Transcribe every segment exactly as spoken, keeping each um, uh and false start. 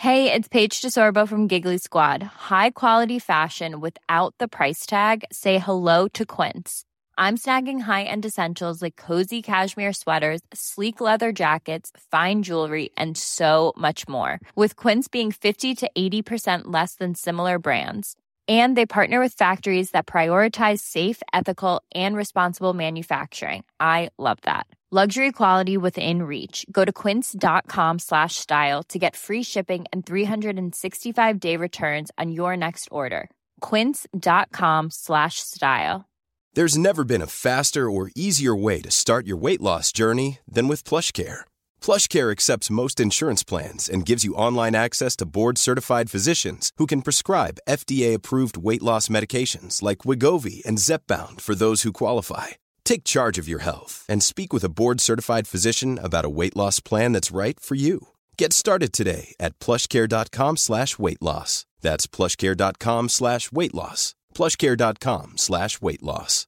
Hey, it's Paige DeSorbo from Giggly Squad. High quality fashion without the price tag. Say hello to Quince. I'm snagging high-end essentials like cozy cashmere sweaters, sleek leather jackets, fine jewelry, and so much more. With Quince being fifty to eighty percent less than similar brands. And they partner with factories that prioritize safe, ethical, and responsible manufacturing. I love that. Luxury quality within reach. Go to quince.com slash style to get free shipping and three sixty-five day returns on your next order. Quince.com slash style. There's never been a faster or easier way to start your weight loss journey than with PlushCare. PlushCare accepts most insurance plans and gives you online access to board-certified physicians who can prescribe F D A-approved weight loss medications like Wegovy and Zepbound for those who qualify. Take charge of your health and speak with a board-certified physician about a weight loss plan that's right for you. Get started today at plushcare.com slash weight loss. That's plushcare.com slash weight loss. plushcare.com slash weight loss.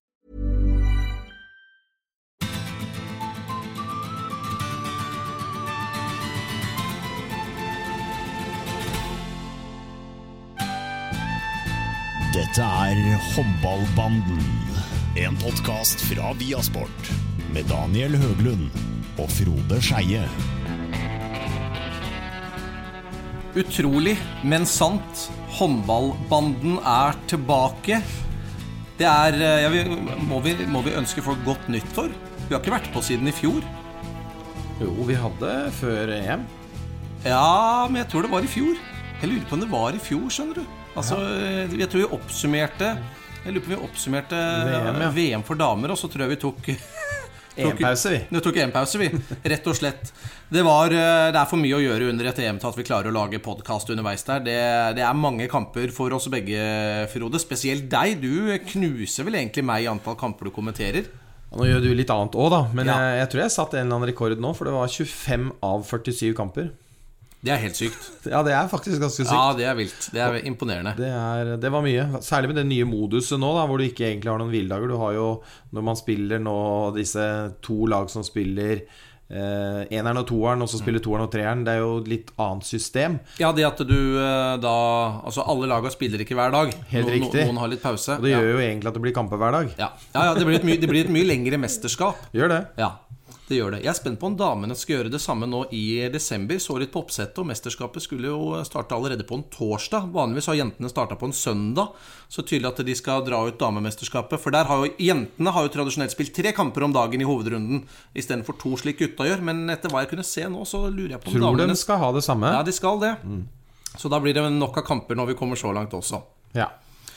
Dette er Håndballbanden, en podcast fra Viasport, med Daniel Høglund og Frode Skeie. Utrolig, men sant. Håndballbanden er tilbake. Det er, ja, vi, må, vi, må vi ønske folk godt nyttår? Vi har ikke vært på siden i fjor. Jo, vi hadde før E M. Ja, men jeg tror det var i fjor. Jeg lurer på om det var i fjor, skjønner du. Altså, jeg tror vi oppsummerte Jeg lurer på om vi oppsummerte V M, ja. V M for damer, og så tror jeg vi tok En pause vi Vi tok en pause vi, rett og slett. Det, var, det er for mye å gjøre under et E M til at vi klarer å lage podcast underveis der. Det, det er mange kamper for oss begge, Frode. Spesielt deg, du knuser vel egentlig meg i antall kamper du kommenterer. Ja, nå gjør du litt annet også da. Men ja. jeg, jeg tror jeg satt en eller annen rekord nå, for det var tjuefem av førtisju kamper. Det er helt sykt. Ja, det er faktisk ganske sykt. Ja, det er vilt. Det er imponerende. Det, er, det var mye. Særlig med det nye moduset nå da, hvor du ikke egentlig har noen hviledager. Du har jo, når man spiller nå disse to lag som spiller eh, eneren og toeren, og så spiller toeren og treeren, det er jo et litt annet system. Ja, det at du da, altså alle lagene spiller ikke hver dag. Helt no, riktig. Noen har litt pause. Og det ja. gjør jo egentlig at det blir kamper hver dag. Ja, ja, ja det, blir et my, det blir et mye lengre mesterskap. Gjør det. Ja. Det gjør det. Jeg er spent på om damene skal gjøre det samme nå i desember. Så litt på oppsettet, og mesterskapet skulle jo starte allerede på en torsdag. Vanligvis har jentene startet på en søndag. Så tydelig at de skal dra ut damemesterskapet. For der har jo, jentene har jo tradisjonelt spilt tre kamper om dagen i hovedrunden, i stedet for to slik gutta gjør. Men etter hva jeg kunne se nå, så lurer jeg på om Tror damene... Tror de skal ha det samme? Ja, de skal det. Mm. Så da blir det nok av kamper når vi kommer så langt også. Ja.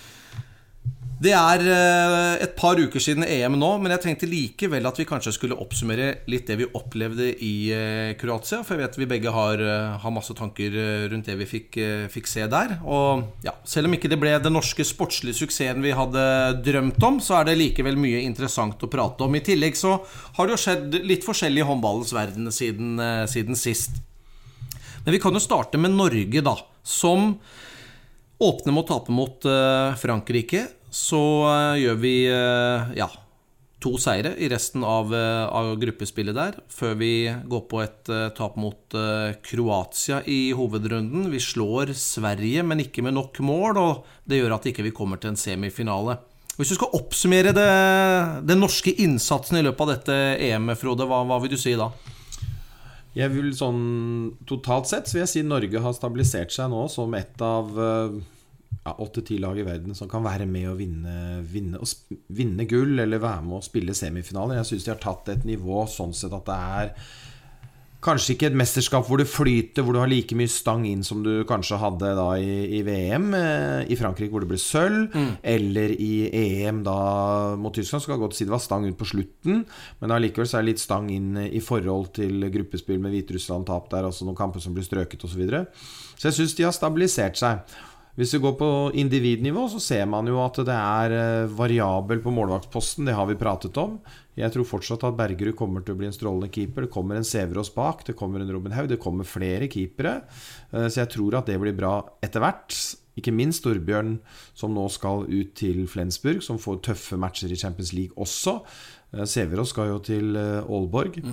Det er et par uker siden E M nå, men jeg tenkte likevel at vi kanskje skulle oppsummere litt det vi opplevde i Kroatia, for jeg vet vi begge har, har masse tanker rundt det vi fikk, fikk se der. Og ja, selv om ikke det ble den norske sportslige suksessen vi hadde drømt om, så er det likevel mye interessant å prate om. I tillegg så har det jo skjedd litt forskjellig i håndballens verden siden, siden sist. Men vi kan jo starte med Norge da, som åpner med å tape mot Frankrike. Så uh, gjør vi uh, ja, to seire i resten av, uh, av gruppespillet der, før vi går på et uh, tap mot uh, Kroatia i hovedrunden. Vi slår Sverige, men ikke med nok mål, og det gjør at ikke vi kommer til en semifinale. Hvis du skal oppsummere det, den norske innsatsen i løpet av dette E M, Frode, hva, hva vil du si da? Jeg vil sånn, totalt sett så vil jeg si Norge har stabilisert seg nå som et av... Uh, Ja, åtte-ti lag i verden som kan være med å vinne, vinne, vinne gull eller være med å spille semifinaler. Jeg synes de har tatt et nivå sånn sett at det er kanskje ikke et mesterskap hvor det flyter, hvor du har like mye stang inn som du kanskje hadde da i, i V M i Frankrike hvor det ble sølv, mm. eller i E M da mot Tyskland, så kan jeg godt si det var stang ut på slutten, men allikevel så er det litt stang inn i forhold til gruppespill med Hviterussland tap der, altså noen kamper som blir strøket og så videre. Så jeg synes de har stabilisert seg. Hvis vi går på individnivå, så ser man jo at det er variabel på målvaktsposten. Det har vi pratet om. Jeg tror fortsatt at Bergerud kommer til å bli en strålende keeper. Det kommer en Severås bak, det kommer en Robin Haug, det kommer flere keepere. Så jeg tror at det blir bra etter hvert. Ikke minst Torbjørn, som nå skal ut til Flensburg, som får tøffe matcher i Champions League også. Severås skal jo til Aalborg. Mm.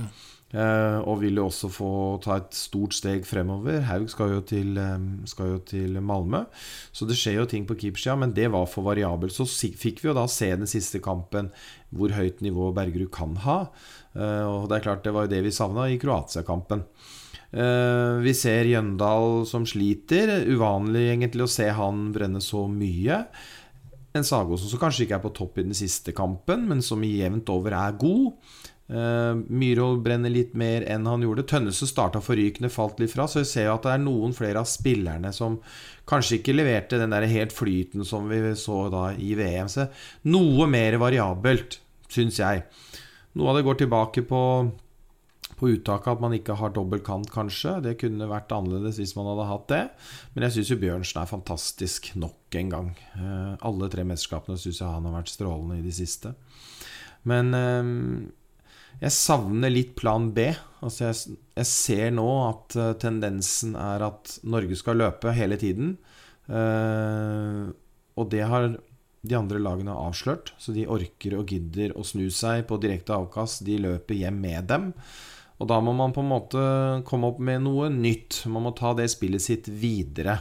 Uh, og vil jo også få ta et stort steg fremover. Haug skal jo til, um, skal jo til Malmö, så det skjer jo ting på keepersida, men det var for variabelt. Så fikk vi jo da se den siste kampen hvor høyt nivå Bergerud kan ha, uh, og det er klart det var jo det vi savnet i Kroatia-kampen. uh, Vi ser Jøndal som sliter, uvanlig egentlig å se han brenne så mye. En Sagosen som kanskje ikke er på topp i den siste kampen, men som i jevnt over er god. Uh, Myhrvold brenner litt mer enn han gjorde. Tønnesen startet forrykende, falt litt fra. Så jeg ser jo at det er noen flere av spillerne som kanskje ikke leverte den der helt flyten som vi så da i V M. Så noe mer variabelt, synes jeg. Noe av det går tilbake på På uttaket at man ikke har dobbeltkant kanskje. Det kunne vært annerledes hvis man hadde hatt det. Men jeg synes jo Bjørnsen er fantastisk nok en gang. uh, Alle tre mesterskapene synes jeg han har vært strålende i de siste. Men uh, jeg savner litt plan B. Altså jeg, jeg ser nå at uh, tendensen er at Norge skal løpe hele tiden. Uh, og det har de andre lagene avslørt. Så de orker og gidder å snu seg på direkte avkast. De løper hjem med dem. Og da må man på en måte komme opp med noe nytt. Man må ta det spillet sitt videre.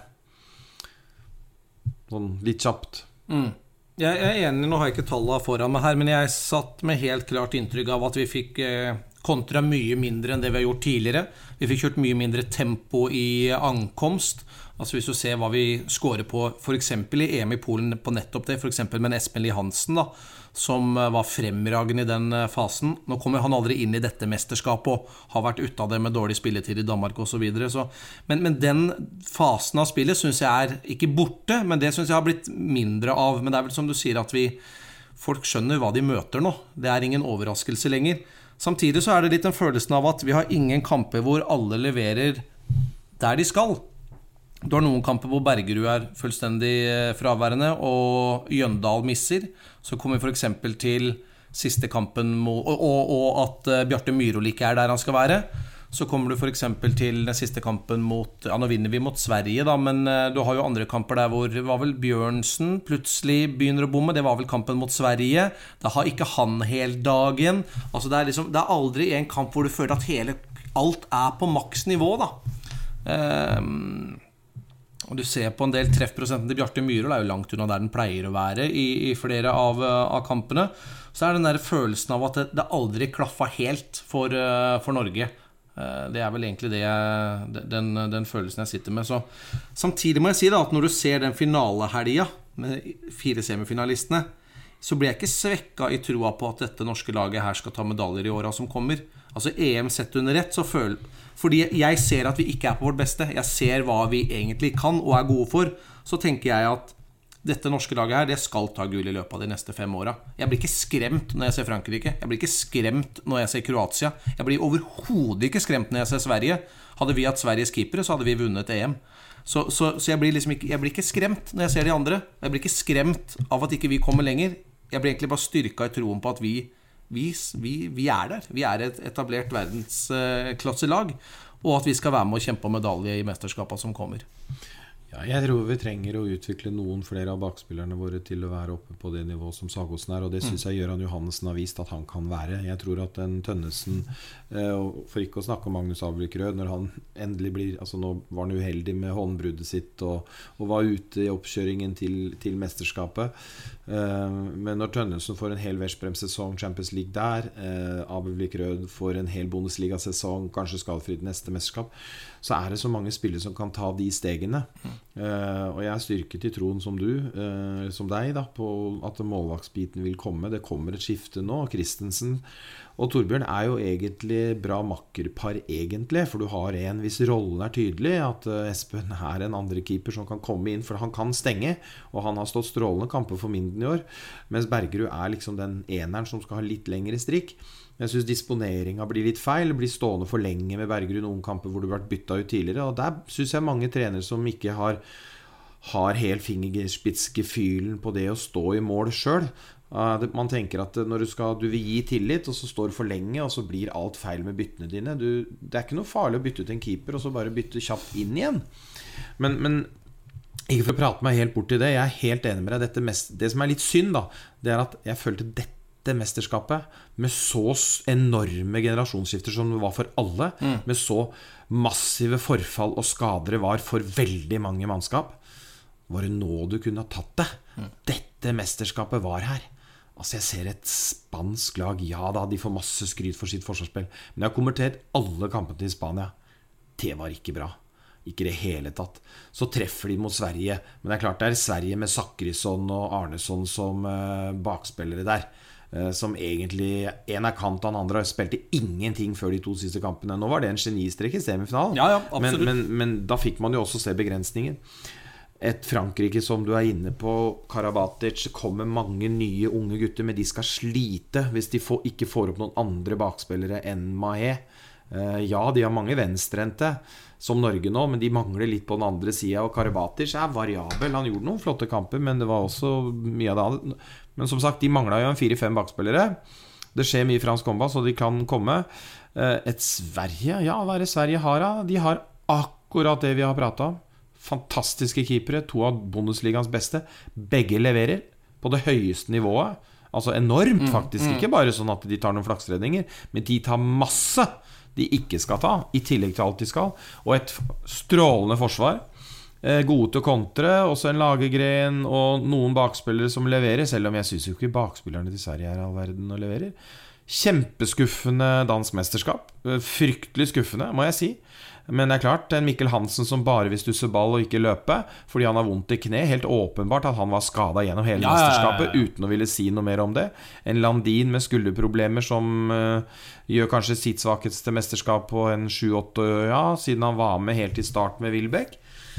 Sånn litt kjapt. Mm. Jeg er enig, nå har jeg ikke tallene foran meg her, men jeg satt med helt klart inntrykk av at vi fikk eh, kontra mye mindre enn det vi har gjort tidligere. Vi fikk kjørt mye mindre tempo i ankomst. Altså hvis du ser hva vi scorer på, for eksempel i E M i Polen på nettopp det, for eksempel med Espen Lie Hansen da, som var fremragende i den fasen. Nå kommer han aldri inn i dette mesterskapet og har vært ute av det med dårlig spilletid i Danmark og så videre. Så, men, men den fasen av spillet synes jeg er ikke borte, men det synes jeg har blitt mindre av. Men det er vel som du sier at vi, folk skjønner hva de møter nå. Det er ingen overraskelse lenger. Samtidig så er det litt den følelsen av at vi har ingen kamper hvor alle leverer der de skal. Du har noen kamper hvor Bergerud er fullstendig fraværende og Jøndal misser. Så kommer vi for eksempel til siste kampen og, og, og at Bjarte Myhrvold ikke er der han skal være. Så kommer du for eksempel til den siste kampen mot, ja nå vinner vi mot Sverige da, men du har jo andre kamper der hvor det var vel Bjørnsen plutselig begynner å bomme. Det var vel kampen mot Sverige. Da har ikke han helt dagen. Altså det er liksom, det er aldri en kamp hvor du føler at hele, alt er på maks nivå da. Ehm... Og du ser på en del treffprosenten til Bjarte Myhrvold er jo langt unna der den pleier å være i, i flere av, av kampene. Så er den der følelsen av at det, det aldri klaffa helt for, uh, for Norge. Uh, det er vel egentlig det jeg, den, den følelsen jeg sitter med. Så, samtidig må jeg si da at når du ser den finalehelga med fire semifinalistene, så blir jeg ikke svekket i troa på at dette norske laget her skal ta medaljer i åra som kommer. Altså E M sett under rett, så føler fordi jeg ser at vi ikke er på vårt beste. Jeg ser hva vi egentlig kan og er gode for. Så tenker jeg at dette norske laget her, det skal ta gull i løpet av de neste fem åra. Jeg blir ikke skremt når jeg ser Frankrike. Jeg blir ikke skremt når jeg ser Kroatia. Jeg blir overhodet ikke skremt når jeg ser Sverige. Hadde vi hatt Sveriges keepere, så hadde vi vunnet E M. Så, så, så jeg, blir liksom ikke, jeg blir ikke skremt når jeg ser de andre. Jeg blir ikke skremt av at ikke vi kommer lenger. Jeg blir egentlig bare styrket i troen på at vi Vi, vi, vi er der. Vi er et etablert verdensklasselag, og at vi skal være med å kjempe om medalje i mesterskapet som kommer. Ja, jeg tror vi trenger å utvikle noen flere av bakspillerne våre til å være oppe på det nivået som Sagosen er, og det synes jeg Gøran Johannessen har vist at han kan være. Jeg tror at den Tønnesen, for ikke å snakke om Magnus Avlikrød, når han endelig blir, altså nå var han uheldig med håndbruddet sitt og, og var ute i oppkjøringen til, til mesterskapet, men når Tønnesen får en hel Veszprem-sesong, Champions League der, Avlikrød får en hel Bundesliga-sesong, kanskje skadefritt neste mesterskap, så er det så mange spillere som kan ta de stegene. Uh, og jeg er styrket i troen som du uh, som deg da, på at målvaktsbiten vil komme. Det kommer et skifte nå. Christensen og Torbjørn er jo egentlig bra makkerpar egentlig, for du har en hvis rollen er tydelig, at uh, Espen er en andre keeper som kan komme inn, for han kan stenge, og han har stått strålende kamper for Minden i år, mens Bergerud er liksom den eneren som skal ha litt lengre strikk. Jeg synes disponeringen blir litt feil, blir stående for lenge med Bergerud noen kamper hvor du har vært byttet ut tidligere, og der synes jeg mange trenere som ikke har, har helt fingerspitzgefühlen på det å stå i mål selv. Uh, man tenker at når du, skal, du vil gi tillit, og så står du for lenge, og så blir alt feil med byttene dine. Du, det er ikke noe farlig å bytte ut en keeper, og så bare bytte kjapt inn igjen. Men, men ikke for å prate meg helt bort til det, jeg er helt enig med deg. Dette mest, det som er litt synd da, det er at jeg følte dette dette mesterskapet, med så enorme generasjonsskifter som det var for alle, mm. med så massive forfall og skader det var for veldig mange mannskap, var det nå du kunne ha tatt det? Mm. Dette mesterskapet var her. Altså jeg ser et spansk lag, ja da, de får masse skryt for sitt forsvarsspill, men jeg har kommentert alle kampene til Spania. Det var ikke bra. Ikke det hele tatt. Så treffer de mot Sverige, men det er klart det er Sverige med Sakrisson og Arneson som uh, bakspillere der, uh, som egentlig, en er kant og den andre spilte ingenting før de to siste kampene. Nå var det en genistrek i semifinalen, ja, ja, absolutt. men, men, men da fikk man jo også se begrensningen. Et Frankrike som du er inne på, Karabatic, kommer mange nye unge gutter, men de skal slite hvis de får, ikke får opp noen andre bakspillere enn Mahé. Uh, ja, de har mange venstrente som Norge nå, men de mangler litt på den andre siden, og Karabatic er variabel. Han gjorde noen flotte kamper, men det var også mye av det andre. Men som sagt, de manglet jo en fire-fem bakspillere. Det skjer mye i fransk håndball, så de kan komme. Uh, et Sverige, ja, hva er det Sverige har da? De har akkurat det vi har pratet om. Fantastiske keepere, to av Bundesligans beste. Begge leverer på det høyeste nivået. Altså enormt faktisk, mm, mm. ikke bare sånn at de tar noen flaksredninger, men de tar masse de ikke skal ta, i tillegg til alt de skal. Og et strålende forsvar, eh, gode til å kontre, også en Lagergren og noen bakspillere som leverer, selv om jeg synes jo ikke bakspillerne til Sverige er all verden og leverer. Kjempeskuffende dansk mesterskap, fryktelig skuffende, må jeg si. Men det er klart, en Mikkel Hansen som bare vil stusse ball og ikke løpe fordi han har vondt i kne, helt åpenbart at han var skadet gjennom hele ja, mesterskapet ja, ja, ja. uten å ville si noe mer om det. En Landin med skulderproblemer som uh, gjør kanskje sitt svakeste mesterskap på en sju åtte, ja, siden han var med helt i start med Wilbeck.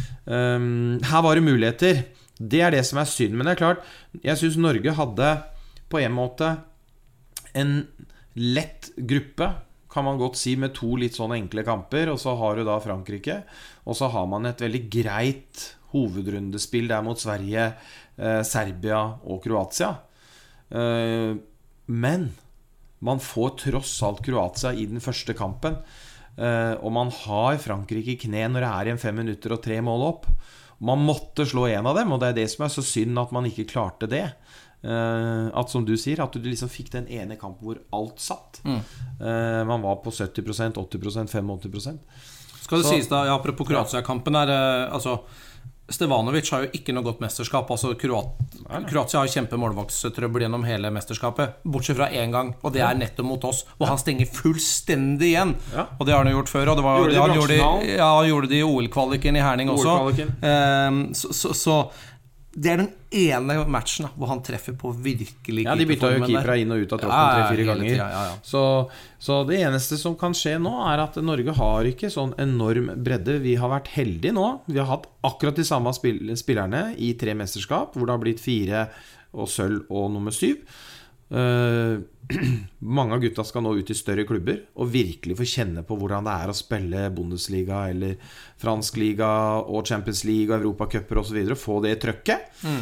Um, her var det muligheter. Det er det som er synd, men det er klart, jeg synes Norge hadde på en måte en lett gruppe, kan man godt si, med to litt sånne enkle kamper, og så har du da Frankrike, og så har man et veldig greit hovedrundespill der mot Sverige, eh, Serbia og Kroatia. Eh, men man får tross alt Kroatia i den første kampen, eh, og man har Frankrike i kne når det er igjen fem minutter og tre mål opp. Man måtte slå en av dem, og det er det som er så synd at man ikke klarte det. Uh, at som du sier, at du liksom fikk den ene kampen hvor alt satt. mm. uh, Man var på sytti prosent, åtti prosent, åttifem prosent. Skal det så, sies da, ja, apropos Kroatia-kampen er, uh, altså, Stevanovic har jo ikke noe godt mesterskap. Altså Kroat, Kroatia har kjempe målvaktstrøbbel gjennom hele mesterskapet, bortsett fra en gang, og det er nettopp mot oss, hvor han stenger fullstendig igjen. ja. Og det har han gjort før, og det var, gjorde det, han, gjorde de, ja, han gjorde det i O L-kvaliken i Herning også. uh, så, så, så det er den ene matchen da, hvor han treffer på virkelig. Ja, de bytta jo keepere inn og ut av troppen tre-fire ganger. Tida, ja, ja. Så, så det eneste som kan skje nå er at Norge har ikke sånn enorm bredde. Vi har vært heldige nå. Vi har hatt akkurat de samme spill- spillerne i tre mesterskap, hvor det har blitt fire og sølv og nummer syv. Uh, mange av gutta skal nå ut i større klubber og virkelig få kjenne på hvordan det er å spille Bundesliga eller fransk liga og Champions League og Europacuper og så videre, få det trøkket. mm.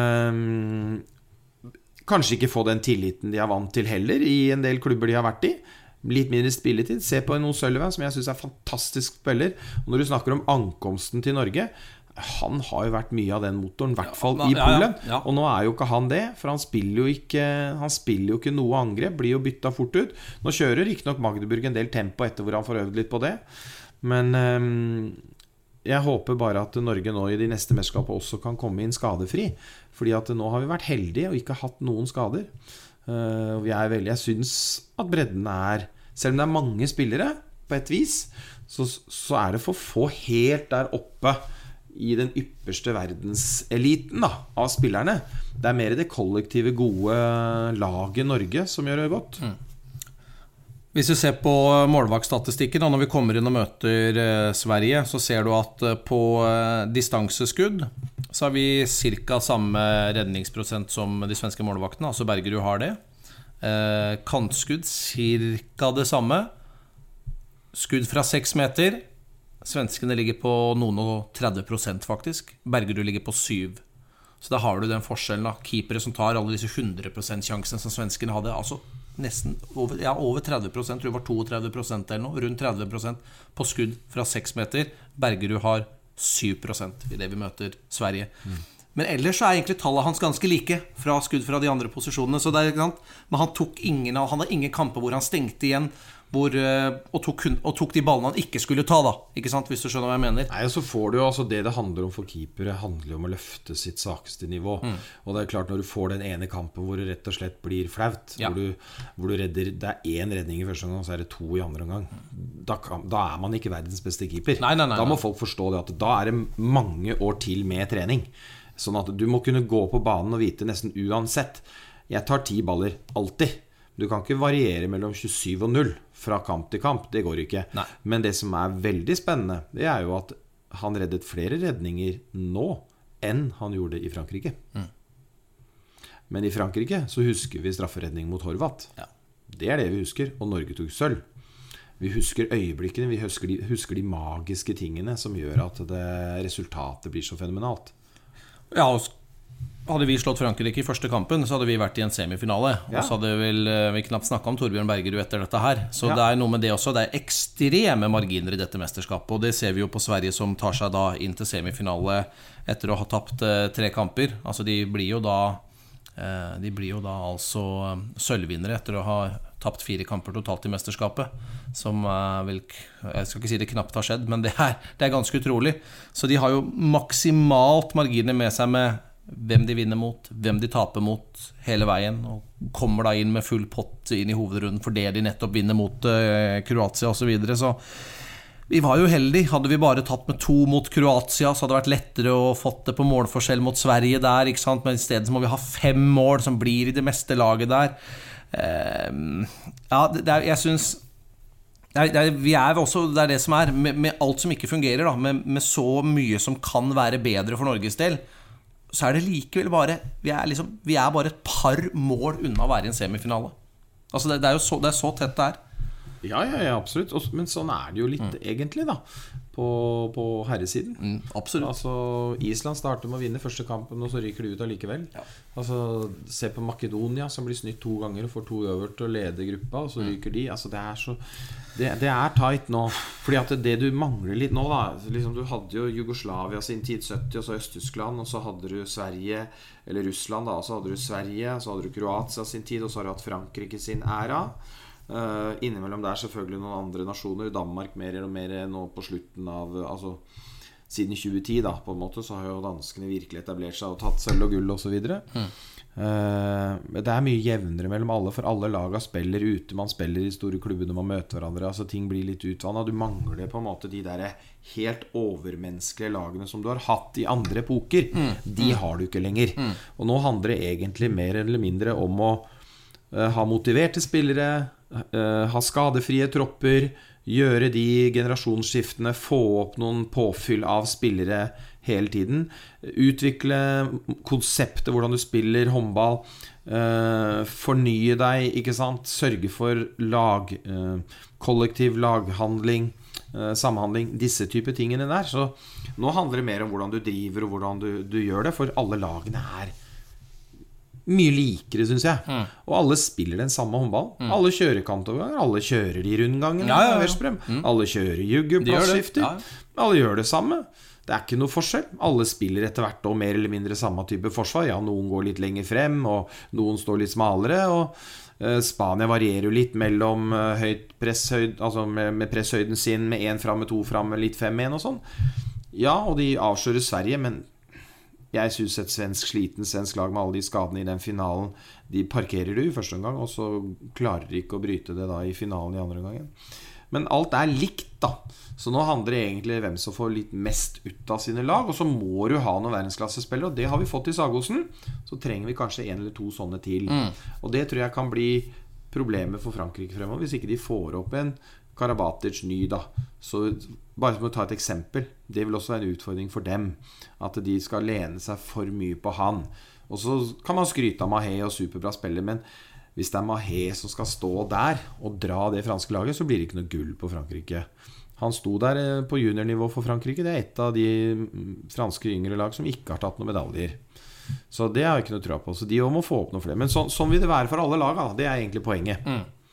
uh, kanskje ikke få den tilliten de er vant til heller i en del klubber de har vært i. Litt mindre spilletid. Se på en O'Sullivan som jeg synes er fantastisk spiller, og når du snakker om ankomsten til Norge, han har jo vært mye av den motoren, i hvert fall ja, i Polen. Ja, ja, ja. Og nå er jo ikke han det, for han spiller jo ikke, han spiller jo ikke noe angrep, blir jo byttet fort ut. Nå kjører ikke nok Magdeburg en del tempo etter hvor han får øvd litt på det. Men um, jeg håper bare at Norge nå i de neste mesterskapene også kan komme inn skadefri. Fordi at nå har vi vært heldige og ikke hatt noen skader. Uh, vi er veldig, jeg synes at bredden er, selv om det er mange spillere på et vis, så, så er det for få helt der oppe i den ypperste verdenseliten da, av spillerne. Det er mer det kollektive gode laget Norge som gjør det godt. mm. Hvis du ser på målvaktstatistikken, og når vi kommer inn og møter eh, Sverige, så ser du at eh, på eh, distanseskudd så har vi cirka samme redningsprosent som de svenske målvaktene. Altså Bergerud har det. eh, Kantskudd cirka det samme. Skudd fra seks meter, svenskene ligger på noen og tretti prosent faktisk. Bergerud ligger på syv. Så da har du den forskjellen da. Keepere som tar alle disse hundre prosent sjansene som svenskene hadde, altså nesten over, ja, over tretti prosent, tror jeg var trettito prosent eller noe, rundt tretti prosent på skudd fra seks meter. Bergerud har syv prosent i det vi møter Sverige. mm. Men ellers så er egentlig tallet hans ganske like fra skudd fra de andre posisjonene. Så det er, ikke sant? Men han tok ingen, han har ingen kamper hvor han stengte igjen hvor, og, tok, og tok de ballene han ikke skulle ta da, ikke sant? Hvis du skjønner hva jeg mener. Nei, så får du jo, altså det det handler om for keepere handler jo om å løfte sitt svakeste nivå. Mm. Og det er klart når du får den ene kampen hvor det rett og slett blir flaut, ja. hvor, du, hvor du redder, det er én redning i første omgang, så er det to i andre omgang. Da, kan, da er man ikke verdens beste keeper. Nei, nei, nei, da må folk forstå det at da er det mange år til med trening. Sånn at du må kunne gå på banen og vite nesten uansett. Jeg tar ti baller, alltid. Du kan ikke variere mellom tjuesyv og null fra kamp til kamp, det går ikke. Nei. Men det som er veldig spennende, det er jo at han reddet flere redninger nå enn han gjorde i Frankrike. Mm. Men i Frankrike så husker vi strafferedning mot Horvath. Ja. Det er det vi husker, og Norge tok sølv. Vi husker øyeblikkene, vi husker de, husker de magiske tingene som gjør at det, resultatet blir så fenomenalt. Ja, hadde vi slått Frankrike i første kampen, så hadde vi vært i en semifinale. Ja. Og så hadde vel, vi knapt snakket om Torbjørn Bergerud etter dette her. Så ja. Det er noe med det også. Det er ekstreme marginer i dette mesterskapet. Og det ser vi jo på Sverige som tar seg da inn til semifinale etter å ha tapt eh, tre kamper. Altså de blir jo da eh, De blir jo da altså sølvvinnere etter å ha tapt fire kamper totalt i mesterskapet. Som er vel, jeg skal ikke si det knapt har skjedd, men det er, det er ganske utrolig. Så de har jo maksimalt marginer med seg med hvem de vinner mot, hvem de taper mot hele veien, og kommer da inn med full pott inn i hovedrunden for det de nettopp vinner mot uh, Kroatia og så videre. Så vi var jo heldige. Hadde vi bare tatt med to mot Kroatia, så hadde det vært lettere å fått det på målforskjell mot Sverige der, ikke sant? Men i stedet så må vi ha fem mål som blir i det meste laget der. Uh, ja, det er, jeg synes det er, det er, vi er også, det er det som er med, med alt som ikke fungerer da, med, med så mye som kan være bedre for Norges del, så er det likevel bare vi er, liksom, vi er bare et par mål unna å være i en semifinale. Altså det, det er jo så, det er så tett det er. Ja, ja, ja, absolutt. Men sånn er det jo litt mm. egentlig da på, på herresiden. Mm, absolutt. Altså Island starter med å vinne første kampen, og så ryker de ut allikevel. Ja. Altså se på Makedonia som blir snytt to ganger og får to øvert til å lede gruppa, og så mm. ryker de. Altså det er så det, det er tight nå. Fordi at det du mangler litt nå da, liksom du hadde jo Jugoslavia sin tid sytti, og så Øst-Tyskland, og så hadde du Sverige eller Russland da, og så hadde du Sverige, så hadde du Kroatia sin tid, og så har du hatt Frankrike sin æra. Uh, innimellom der selvfølgelig noen andre nasjoner. Danmark mer og mer nå på slutten av altså, siden tjue ti da, på en måte, så har jo danskene virkelig etablert seg og tatt sølv og gull og så videre. Mm. uh, Det er mye jevnere mellom alle, for alle laga spiller ute. Man spiller i store klubber når man møter hverandre, altså ting blir litt utvannet. Du mangler på en måte de der helt overmenneskelige lagene som du har hatt i andre epoker. Mm. De har du ikke lenger. Mm. Og nå handler det egentlig mer eller mindre om å uh, ha motiverte spillere, Uh, ha skadefrie tropper, gjøre de generasjonsskiftene, få opp noen påfyll av spillere hele tiden, utvikle konseptet hvordan du spiller håndball, uh, fornye deg, ikke sant, sørge for lag, uh, kollektiv laghandling, uh, samhandling, disse type tingene der. Så nå handler det mer om hvordan du driver og hvordan du, du gjør det, for alle lagene er mye likere, synes jeg. Mm. Og alle spiller den samme håndball. Mm. Alle kjører kantoverganger, alle kjører de rundgangene. Ja, ja, ja. Mm. Alle kjører jugge, plassskifter. Ja. Alle gjør det samme. Det er ikke noe forskjell. Alle spiller etter hvert og mer eller mindre samme type forsvar. Ja, noen går litt lenger frem, og noen står litt smalere, og uh, Spania varierer jo litt mellom uh, høyt presshøyd, altså med, med presshøyden sin, med en fram, med to fram, med litt fem, en og sånn. Ja, og de avslører Sverige, men jeg synes et svensk sliten svensk lag med alle de skadene i den finalen, de parkerer du i første omgang, og så klarer de ikke å bryte det da i finalen i andre omgangen. Men alt er likt da. Så nå handler det egentlig om hvem som får litt mest ut av sine lag, og så må du ha noen verdensklassespillere, og det har vi fått i Sagosen. Så trenger vi kanskje en eller to sånne til. Mm. Og det tror jeg kan bli problemet for Frankrike fremover, hvis ikke de får opp en Karabatic ny da. Så bare for å ta et eksempel, det vil også være en utfordring for dem, at de skal lene seg for mye på han. Og så kan man skryte av Mahé og superbra spiller, men hvis det er Mahé som skal stå der og dra det franske laget, så blir det ikke noe gull på Frankrike. Han sto der på juniornivå for Frankrike. Det er et av de franske yngre lag som ikke har tatt noen medaljer. Så det har jeg ikke noe tro på. Så de må få opp noe flere. Men så, sånn vil det være for alle lag da. Det er egentlig poenget. Mm.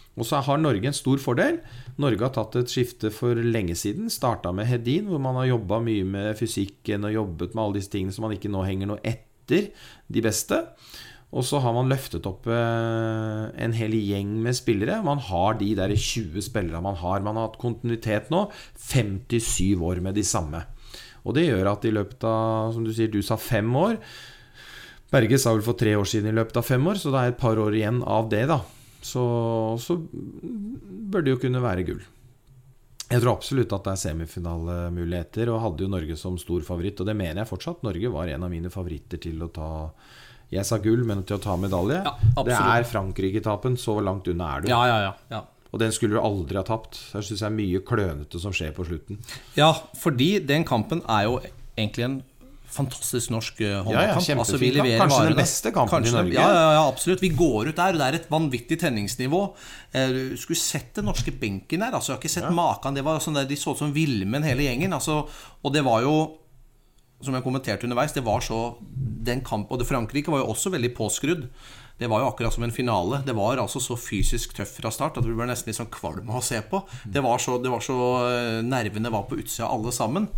Og så har Norge en stor fordel. Norge har tatt et skifte for lenge siden. Startet med Hedin, hvor man har jobbet mye med fysikken og jobbet med alle disse tingene som man ikke nå henger noe etter de beste. Og så har man løftet opp en hel gjeng med spillere. Man har de der tjue spillere man har. Man har hatt kontinuitet nå, femtisju år med de samme. Og det gjør at i løpet av, som du sier, du sa fem år. Berge sa vel for tre år siden i løpet av fem år, så det er et par år igjen av det da. Så, så bør det jo kunne være gull. Jeg tror absolutt at det er semifinalemuligheter, og hadde jo Norge som stor favoritt, og det mener jeg fortsatt. Norge var en av mine favoritter til å ta... Jeg sa gull, men til å ta medalje. Ja, det er Frankrike-tapen, så langt unna er du. Ja, ja, ja, ja. Og den skulle du aldri ha tapt. Jeg synes det er mye klønete som skjer på slutten. Ja, fordi den kampen er jo egentlig en fantastisk norsk håndballkamp. Ja, ja, kjempefint. Altså, kanskje varene. Den beste kampen kanskje, i Norge. Ja, ja, ja, absolutt. Vi går ut der, og det er et vanvittig tenningsnivå. Du skulle sett den norske benken der. Altså, jeg har ikke sett ja. Maken. Det var sånn der, de så ut som Vilmen hele gjengen. Altså, og det var jo... som jeg kommenterte underveis, det var så den kamp, og det Frankrike var jo også veldig påskrudd. Det var jo akkurat som en finale. Det var altså så fysisk tøff fra start at det ble nesten litt sånn kvalm å se på. Det var så, det var så nervene var på utsida alle sammen.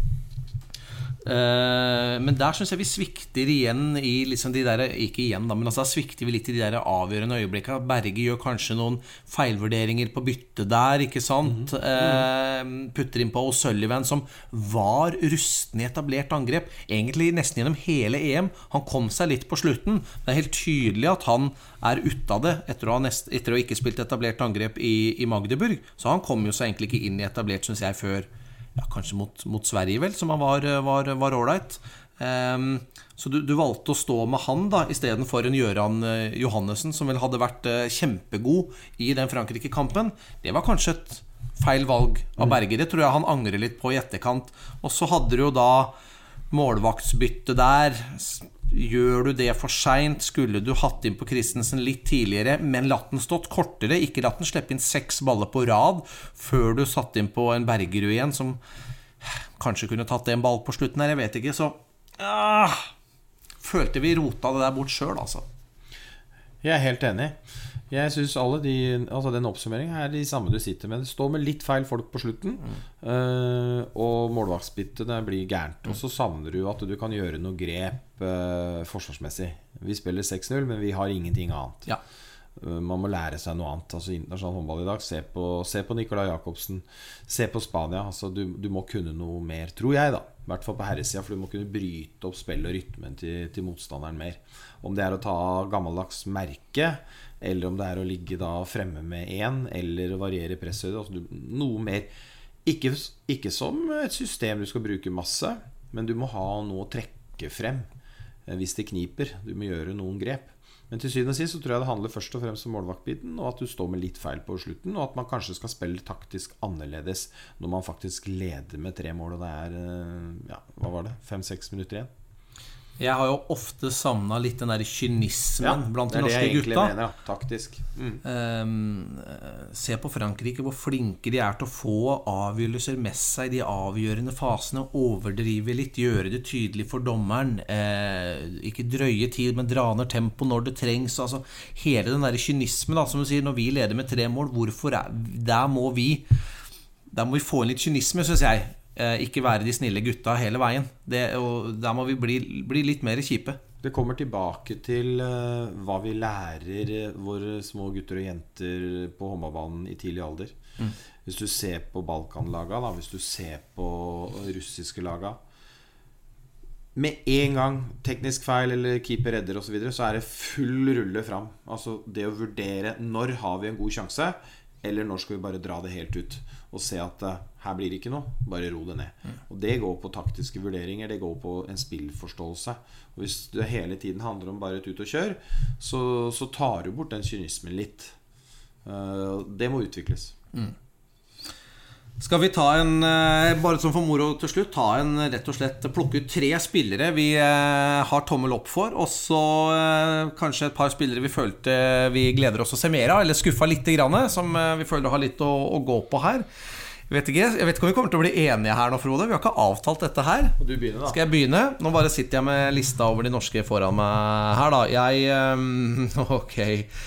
Uh, men der synes jeg vi svikter igjen i liksom de der, ikke igjen da, men altså svikter vi litt i de der avgjørende øyeblikkene. Berge gjør kanskje noen feilvurderinger på bytte der, ikke sant? Mm-hmm. uh, putter inn på O'Sullivan som var rusten i etablert angrep egentlig nesten gjennom hele E M. Han kom seg litt på slutten. Det er helt tydelig at han er ute av det etter å ha, nest, etter å ha ikke spilt etablert angrep i, i Magdeburg. Så han kom jo seg egentlig ikke inn i etablert, synes jeg, før ja, kanskje mot, mot Sverige vel, som han var, var, var ålreit. Um, så du, du valgte å stå med han da, i stedet for en Gøran uh, Johannessen, som vel hadde vært uh, kjempegod i den Frankrike-kampen. Det var kanskje et feil valg av Berge. Det tror jeg han angrer litt på i etterkant. Og så hadde du jo da målvaktsbytte der. Gjør du det for sent? Skulle du hatt inn på Christensen litt tidligere, men latt den stått kortere, ikke latt den slippe inn seks baller på rad før du satt inn på en Bergerud igjen, som kanskje kunne tatt en ball på slutten her, jeg vet ikke, så ah, følte vi rota det der bort selv, altså. Jeg er helt enig. Jeg synes alle de, altså den oppsummeringen er de samme du sitter med. Det står med litt feil folk på slutten, mm. uh, og målvaktsbyttene blir gærent. Og så savner du at du kan gjøre noe grep uh, forsvarsmessig. Vi spiller seks null, men vi har ingenting annet. Ja. Uh, man må lære seg noe annet. Altså internasjonal håndball i dag. Se på, se på Nikolai Jakobsen. Se på Spania. Altså, du, du må kunne noe mer, tror jeg da. I hvert fall på herresida, for du må kunne bryte opp spill og rytmen til, til motstanderen mer. Om det er å ta gammeldags merke, eller om det er å ligge da fremme med en, eller å variere presshøyde, altså noe mer. Ikke, ikke som et system du skal bruke masse, men du må ha noe å trekke frem hvis det kniper. Du må gjøre noen grep. Men til syvende og sist så tror jeg det handler først og fremst om målvaktbiten, og at du står med litt feil på slutten, og at man kanskje skal spille taktisk annerledes når man faktisk leder med tre mål, og det er, ja, hva var det? Fem-seks minutter igjen. Jeg har jo ofte savnet litt den der kynismen ja, blant de norske gutta. Mener, ja. Taktisk. Mm. Um, se på Frankrike, hvor flinke de er til å få avgjørelser med seg i de avgjørende fasene, overdrive litt, gjøre det tydelig for dommeren, uh, ikke drøye tid, men dra ned tempo når det trengs. Altså, hele den der kynismen, da, som du sier, når vi leder med tre mål, hvorfor er, der må vi der må vi få inn litt kynisme, synes jeg. Ikke være de snille gutta hele veien. Det, og der må vi bli, bli litt mer kjipe. Det kommer tilbake til uh, hva vi lærer våre små gutter og jenter på håndballbanen i tidlig alder. Mm. Hvis du ser på Balkanlaga, da, hvis du ser på russiske laga, med en gang teknisk feil eller keeper redder og så videre, så er det full rulle fram. Altså det å vurdere når har vi en god sjanse, eller når skal vi bare dra det helt ut og se at uh, her blir det ikke noe, bare ro det ned. Mm. Og det går på taktiske vurderinger, det går på en spillforståelse. Og hvis det hele tiden handler om bare et ut og kjør, så, så tar du bort den kynismen litt. Uh, det må utvikles. Mm. Skal vi ta en, bare som for moro til slutt, ta en rett og slett, plukke ut tre spillere vi eh, har tommel opp for, og så eh, kanskje et par spillere vi følte vi gleder oss å se mer av, eller skuffa litt grann, som eh, vi føler har litt å, å gå på her. Jeg vet, ikke, jeg vet ikke om vi kommer til å bli enige her nå, Frode. Vi har ikke avtalt dette her. Og du begynner da. Skal jeg begynne? Nå bare sitter jeg med lista over de norske foran meg her da. Jeg, um, ok...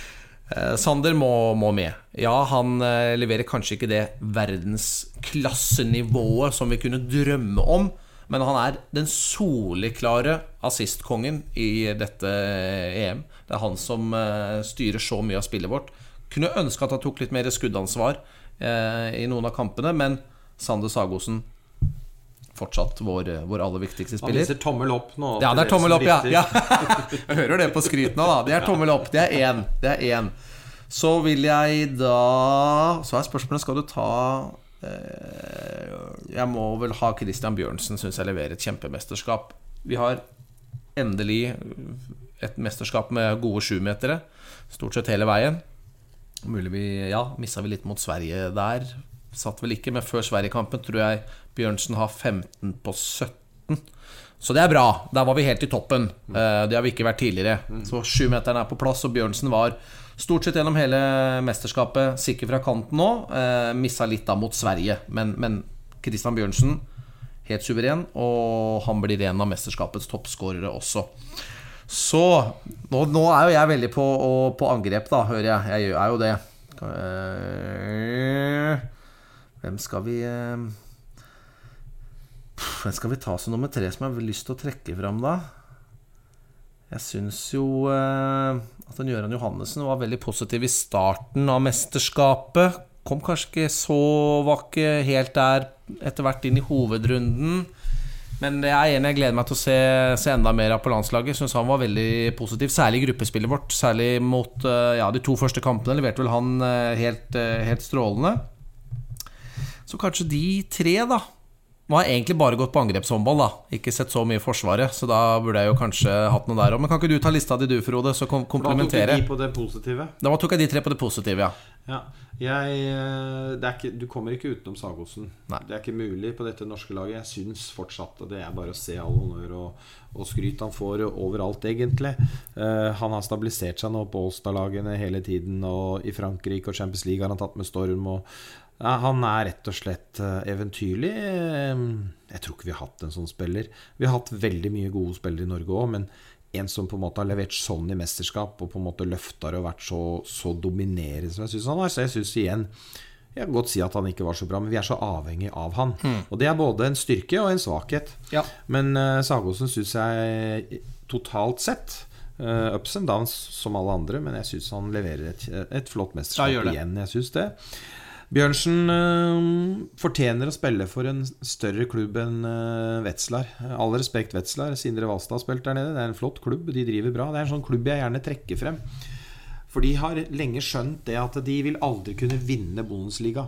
eh, Sander må, må med. Ja, han eh, leverer kanskje ikke det verdensklassenivået som vi kunne drømme om, men han er den soleklare assistkongen i dette E M. Det er han som eh, styrer så mye av spillet vårt. Kunne ønske at han tok litt mer skuddansvar eh, i noen av kampene, men Sander Sagosen fortsatt vår, vår aller viktigste spiller. Han viser tommel opp nå. Ja, det er tommel opp, ja, ja. Jeg hører det på skryten nå da. Det er tommel opp, det er en, det er en. Så vil jeg da, så er spørsmålet, skal du ta eh, jeg må vel ha Christian Bjørnsen, synes jeg leverer et kjempemesterskap. Vi har endelig et mesterskap med gode sjumetere, stort sett hele veien. Mulig vi, ja, misset vi litt mot Sverige der, satt vel ikke, men før Sverige-kampen tror jeg Bjørnsen har femten på sytten. Så det er bra, der var vi helt i toppen. Det har vi ikke vært tidligere. Så sjumeteren er på plass, og Bjørnsen var stort sett gjennom hele mesterskapet sikker fra kanten nå. Misset litt da mot Sverige, men, men Christian Bjørnsen helt suveren, og han blir en av mesterskapets toppskårere også. Så nå, nå er jo jeg veldig på, på angrep da, hører jeg. Jeg er jo det. Hvem skal vi Hvem skal vi ta som nummer tre som jeg har lyst til å trekke frem da? Jeg synes jo at den Gøran Johannessen var veldig positiv i starten av mesterskapet. Kom kanskje ikke så, var ikke helt der etter hvert inn i hovedrunden. Men det er en jeg gleder meg til å se, se enda mer av på landslaget. Jeg synes han var veldig positiv, særlig i gruppespillet vårt. Særlig mot ja, de to første kampene leverte vel han helt, helt strålende. Så kanskje de tre da. Nå har jeg egentlig bare gått på angrepshåndball da. Ikke sett så mye i forsvaret, så da burde jeg jo kanskje hatt noe der også. Men kan ikke du ta lista di du, Frode, så kom komplementere? Da tok jeg de på det positive. Da tok jeg de tre på det positive, ja. Ja, jeg, det er ikke, du kommer ikke utenom Sagosen. Nei. Det er ikke mulig på dette norske laget. Jeg synes fortsatt, og det er bare å se all honnør og, og skryt han får overalt egentlig. uh, Han har stabilisert seg nå på All-Star-lagene hele tiden, og i Frankrike og Champions League har han tatt med storm, og ja, han er rett og slett eventyrlig. Jeg tror ikke vi har hatt en sånn spiller. Vi har hatt veldig mye gode spillere i Norge også, men en som på en måte har levert sånn i mesterskap, og på en måte løfter og vært så, så dominerende som jeg synes han var. Så jeg synes igjen, jeg kan godt si at han ikke var så bra, men vi er så avhengig av han. Mm. Og det er både en styrke og en svakhet. Ja. Men uh, Sagosen synes jeg totalt sett uh, ups and downs som alle andre, men jeg synes han leverer et, et flott mesterskap igjen. Jeg synes det. Bjørnsen øh, fortjener å spille for en større klubb enn øh, Wetzlar. All respekt Wetzlar, Sindre Valstad har spilt der nede. Det er en flott klubb, de driver bra. Det er en sånn klubb jeg gjerne trekker frem. For de har lenge skjønt det at de vil aldri kunne vinne Bundesliga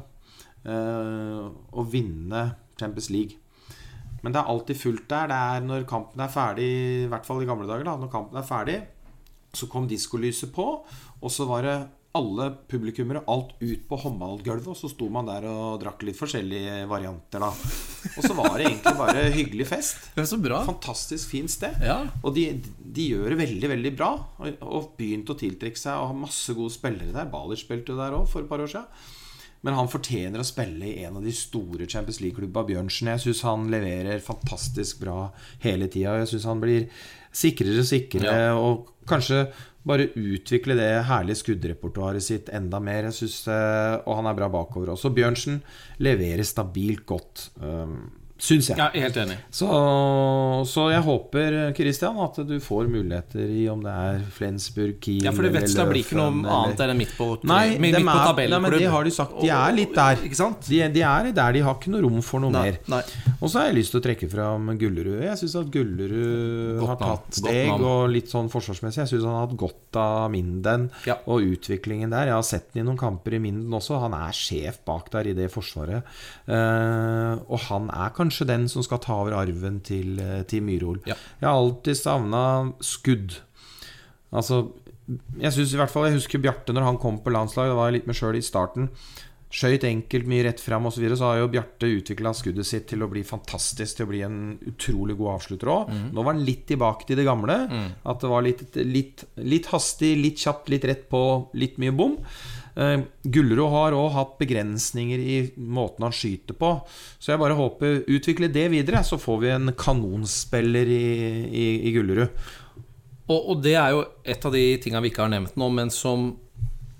øh, og vinne Champions League. Men det er alltid fullt der. Det er når kampen er ferdig, i hvert fall i gamle dager da, når kampen er ferdig, så kom diskolyset på, og så var det alle publikummere, alt ut på håndballgulvet, og så sto man der og drakk litt forskjellige varianter da. Og så var det egentlig bare hyggelig fest. Det er så bra. Fantastisk fint sted. Ja. Og de, de gjør det veldig, veldig bra, og, og begynt å tiltrekke seg, og har masse gode spillere der. Balic spilte jo der også for et par år siden. Men han fortjener å spille i en av de store Champions League-klubba, Bjørnsen. Jeg synes han leverer fantastisk bra hele tiden. Jeg synes han blir sikrere og sikrere, ja. Og kanskje bare utvikle det herlige skuddrepertoaret sitt enda mer. Jeg synes, og han er bra bakover også. Bjørnsen leverer stabilt godt, um, synes jeg. Ja, helt enig. Så, så jeg håper, Christian, at du får muligheter i om det er Flensburg, Kiel. Ja, for det Wetzlar blir ikke noe annet enn midt på, nei, midt på tabellklubb. Nei, men det har de sagt. De er litt der. Ikke sant? De, de er der, de har ikke noe rom for noe nei, mer. Nei. Og så har jeg lyst til å trekke fram Gullerud. Jeg synes at Gullerud har tatt steg, og litt sånn forsvarsmessig. Jeg synes han har hatt godt av Minden, ja. Og utviklingen der. Jeg har sett den i noen kamper i Minden også. Han er sjef bak der i det forsvaret. Uh, og han er kanskje kanskje den som skal ta over arven til, til Myrhol. Ja. Jeg har alltid savnet skudd. Altså, jeg synes i hvert fall, jeg husker Bjarte når han kom på landslag, det var litt med selv i starten, skjøt enkelt, mye rett frem og så videre, så har jo Bjarte utviklet skuddet sitt til å bli fantastisk, til å bli en utrolig god avslutter også. Mm. Nå var han litt tilbake til det gamle, mm. at det var litt, litt, litt hastig, litt kjapt, litt rett på, litt mye bom. Uh, Gullerud har også hatt begrensninger i måten han skyter på, så jeg bare håper utvikle det videre, så får vi en kanonspiller i, i, i Gullerud. Og, og det er jo et av de tingene vi ikke har nevnt nå, men som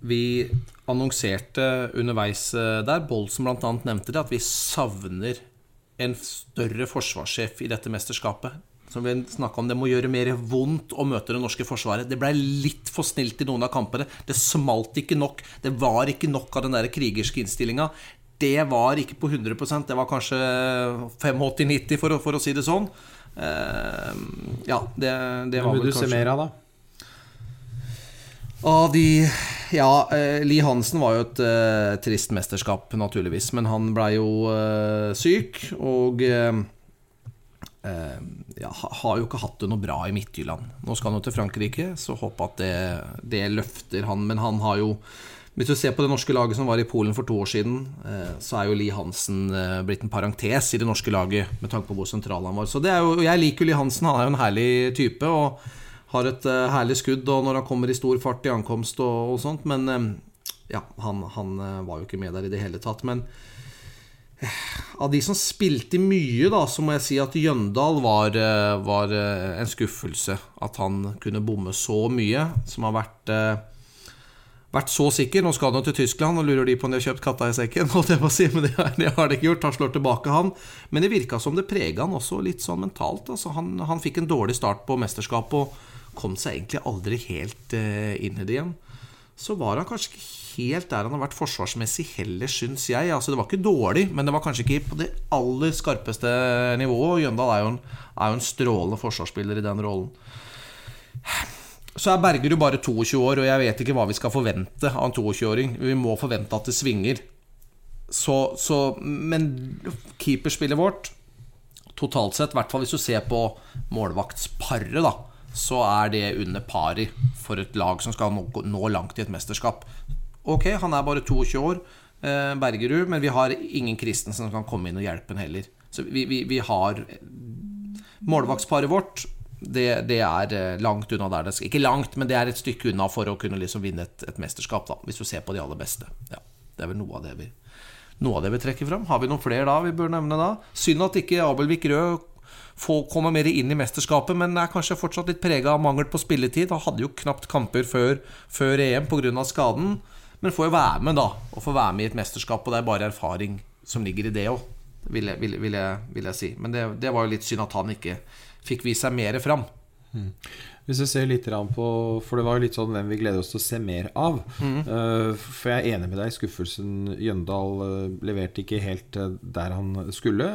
vi annonserte underveis der, Bolsen blant annet nevnte det, at vi savner en større forsvarssjef i dette mesterskapet. Som vi snakket om, det må gjøre mer vondt å møte det norske forsvaret. Det ble litt for snilt i noen av kampene. Det smalt ikke nok. Det var ikke nok av den der krigerske innstillingen. Det var ikke på hundre prosent. Det var kanskje åtti til nitti for, for å si det sånn. Uh, ja, det, det var vel kanskje... Vil du se mer av da? Av de... Ja, uh, Lie Hansen var jo et uh, trist mesterskap, naturligvis. Men han ble jo uh, syk, og... Uh, Ja, har jo ikke hatt det noe bra i Midtjylland. Nå skal han jo til Frankrike, så håper at det, det løfter han. Men han har jo, hvis du ser på det norske laget som var i Polen for to år siden, så er jo Lie Hansen blitt en parentes i det norske laget med tanke på hvor sentral han var. Så det er jo, jeg liker jo Lie Hansen, han er jo en herlig type og har et herlig skudd, og når han kommer i stor fart i ankomst og, og sånt. Men ja, han, han var jo ikke med der i det hele tatt. Men av de som spilte mye da, så må jeg si at Jøndal var, var en skuffelse. At han kunne bomme så mye, som har vært, vært så sikker. Nå skal han jo til Tyskland, og lurer de på om de har kjøpt katta i sekken, holdt jeg på å si, men det, det har de ikke gjort. Han slår tilbake han. Men det virket som det preget han også litt sånn mentalt. Altså, han, han fikk en dårlig start på mesterskapet, og kom seg egentlig aldri helt inn i det igjen. Så var han kanskje ikke helt der han har vært forsvarsmessig heller, synes jeg. Altså, det var ikke dårlig, men det var kanskje ikke på det aller skarpeste nivået. Jøndal er jo en, er jo en strålende forsvarsspiller i den rollen. Så er Bergerud bare tjueto år, og jeg vet ikke hva vi skal forvente av en tjueto-åring. Vi må forvente at det svinger. Så, så, men keeperspillet vårt, totalt sett, i hvert fall hvis du ser på målvaktsparet da, så er det under pari for et lag som skal nå, nå langt i et mesterskap. Ok, han er bare tjueto år, eh, Bergerud, men vi har ingen Kristensen som kan komme inn og hjelpe han heller. Så vi, vi, vi har målvaktsparet vårt, det, det er langt unna der det skal. Ikke langt, men det er et stykke unna for å kunne liksom vinne et, et mesterskap da, hvis du ser på de aller beste. Ja, det er vel noe av det vi, noe av det vi trekker frem. Har vi noen flere da vi bør nevne da? Synd at ikke Abelvik Rød få komme mer inn i mesterskapet, men er kanskje fortsatt litt preget av mangel på spilletid. Han hadde jo knapt kamper før, før E M på grunn av skaden, men får jo være med da, og får være med i et mesterskap, og det er bare erfaring som ligger i det også, vil jeg, vil, vil jeg, vil jeg si. Men det, det var jo litt synd at han ikke fikk vise seg mer fram. Mm. Hvis jeg ser litt på, for det var jo litt sånn hvem vi gleder oss til å se mer av, mm. uh, for jeg er enig med deg, skuffelsen Jøndal uh, leverte ikke helt uh, der han skulle,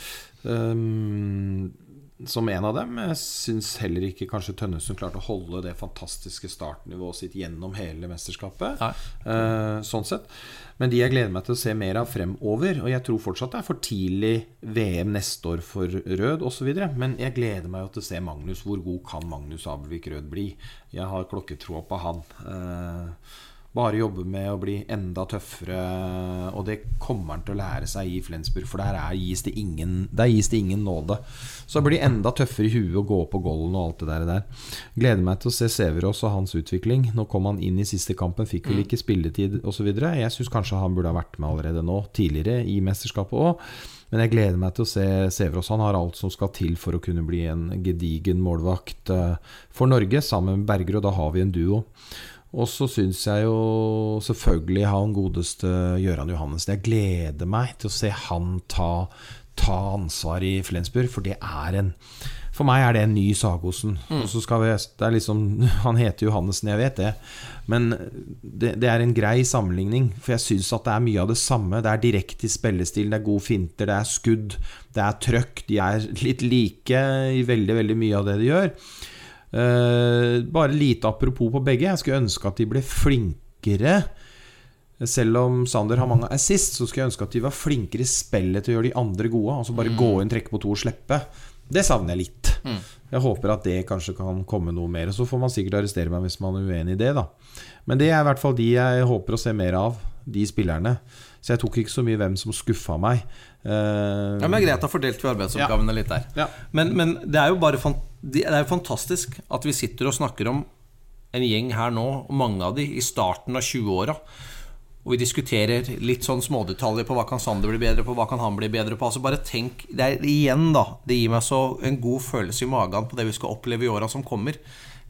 um, som en av dem. Jeg synes heller ikke kanskje Tønnesen klarte å holde det fantastiske startnivået sitt gjennom hele mesterskapet, uh, sånn sett. Men de jeg gleder meg til å se mer av fremover, og jeg tror fortsatt det er for tidlig V M neste år for Rød og så videre, men jeg gleder meg jo til å se Magnus. Hvor god kan Magnus Abelvik Rød bli? Jeg har klokketro på han. Uh, bare jobbe med å bli enda tøffere, og det kommer han til å lære seg i Flensburg, for der er, gis det ingen, der gis det ingen nåde. Så bli enda tøffere i huet og gå på golden og alt det der, der. Gleder meg til å se Severås og hans utvikling. Nå kom han inn i siste kampen, fikk vel ikke spilletid og så videre. Jeg synes kanskje han burde ha vært med allerede nå, tidligere i mesterskapet også. Men jeg gleder meg til å se Severås. Han har alt som skal til for å kunne bli en gedigen målvakt for Norge, sammen med Berger, og da har vi en duo. Og så synes jeg jo selvfølgelig han godeste Gøran Johannessen. Jeg gleder meg til å se han ta, ta ansvar i Flensburg, for det er en, for meg er det en ny Sagosen. Mm. Og så skal vi, det er liksom, han heter Johannessen, jeg vet det, men det, det er en grei sammenligning, for jeg synes at det er mye av det samme. Det er direkte i spillestil, det er gode finter, det er skudd, det er trøkk, de er litt like i veldig, veldig mye av det de gjør. Uh, bare lite apropos på begge. Jeg skulle ønske at de ble flinkere. Selv om Sander har mange assist, så skulle jeg ønske at de var flinkere i spillet til å gjøre de andre gode. Altså bare mm. gå inn, trekke på to og slippe. Det savner jeg litt. mm. Jeg håper at det kanskje kan komme noe mer. Så får man sikkert arrestere meg hvis man er uenig i det da. Men det er i hvert fall de jeg håper å se mer av, de spillerne. Så jeg tok ikke så mye hvem som skuffet meg. uh, Ja, men greit, da fordelte vi arbeidsoppgavene ja. litt der ja. men, men det er jo bare fantastisk. Det er jo fantastisk at vi sitter og snakker om en gjeng her nå, og mange av de i starten av tjue-åra, og vi diskuterer litt sånn smådetaljer på hva kan Sander bli bedre på, hva kan han bli bedre på. Altså bare tenk, det er igjen da, det gir meg så en god følelse i magen på det vi skal oppleve i åra som kommer.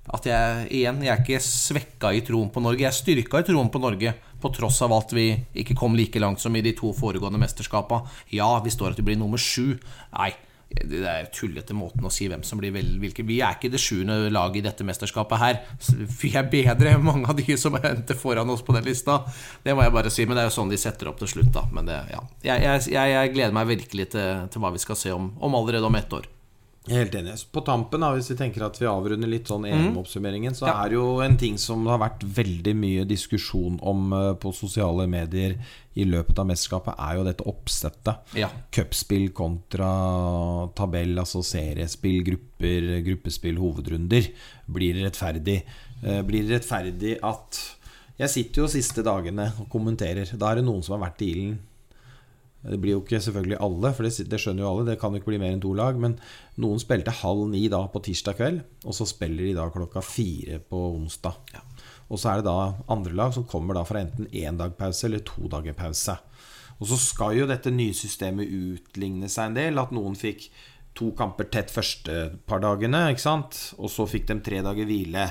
at jeg, igjen, jeg er ikke svekket i troen på Norge. Jeg er styrket i troen på Norge, på tross av at vi ikke kom like langt som i de to foregående mesterskapene. Ja, vi står at vi blir nummer sju. Nei, det er tullete måten å si hvem som blir vel, hvilke. Vi er ikke det sjuende laget i dette mesterskapet her. Vi er bedre enn mange av de som endte foran oss på den lista. Det må jeg bare si, men det er jo sånn de setter opp til slutt da. Men det, ja. jeg, jeg, jeg gleder meg virkelig til, til hva vi skal se om, om allerede om ett år. Jeg er helt enig. På tampen da, hvis vi tenker at vi avrunder litt sånn E M-oppsummeringen, så ja. Er det jo en ting som det har vært veldig mye diskusjon om på sosiale medier i løpet av mesterskapet, er jo dette oppsettet. Ja. Cupspill kontra tabell, altså seriespill, grupper, gruppespill, hovedrunder. Blir det rettferdig? Blir det rettferdig at jeg sitter jo siste dagene og kommenterer. Da er det noen som har vært i ilden. Det blir jo ikke selvfølgelig alle, for det, det skjønner jo alle. Det kan jo ikke bli mer enn to lag. Men noen spilte halv ni da på tirsdag kveld, og så spiller de da klokka fire på onsdag. Ja. Og så er det da andre lag som kommer da fra enten en dag pause eller to dager pause. Og så skal jo dette nye systemet utligne seg en del, at noen fikk to kamper tett første par dagene, ikke sant? Og så fikk de tre dager hvile.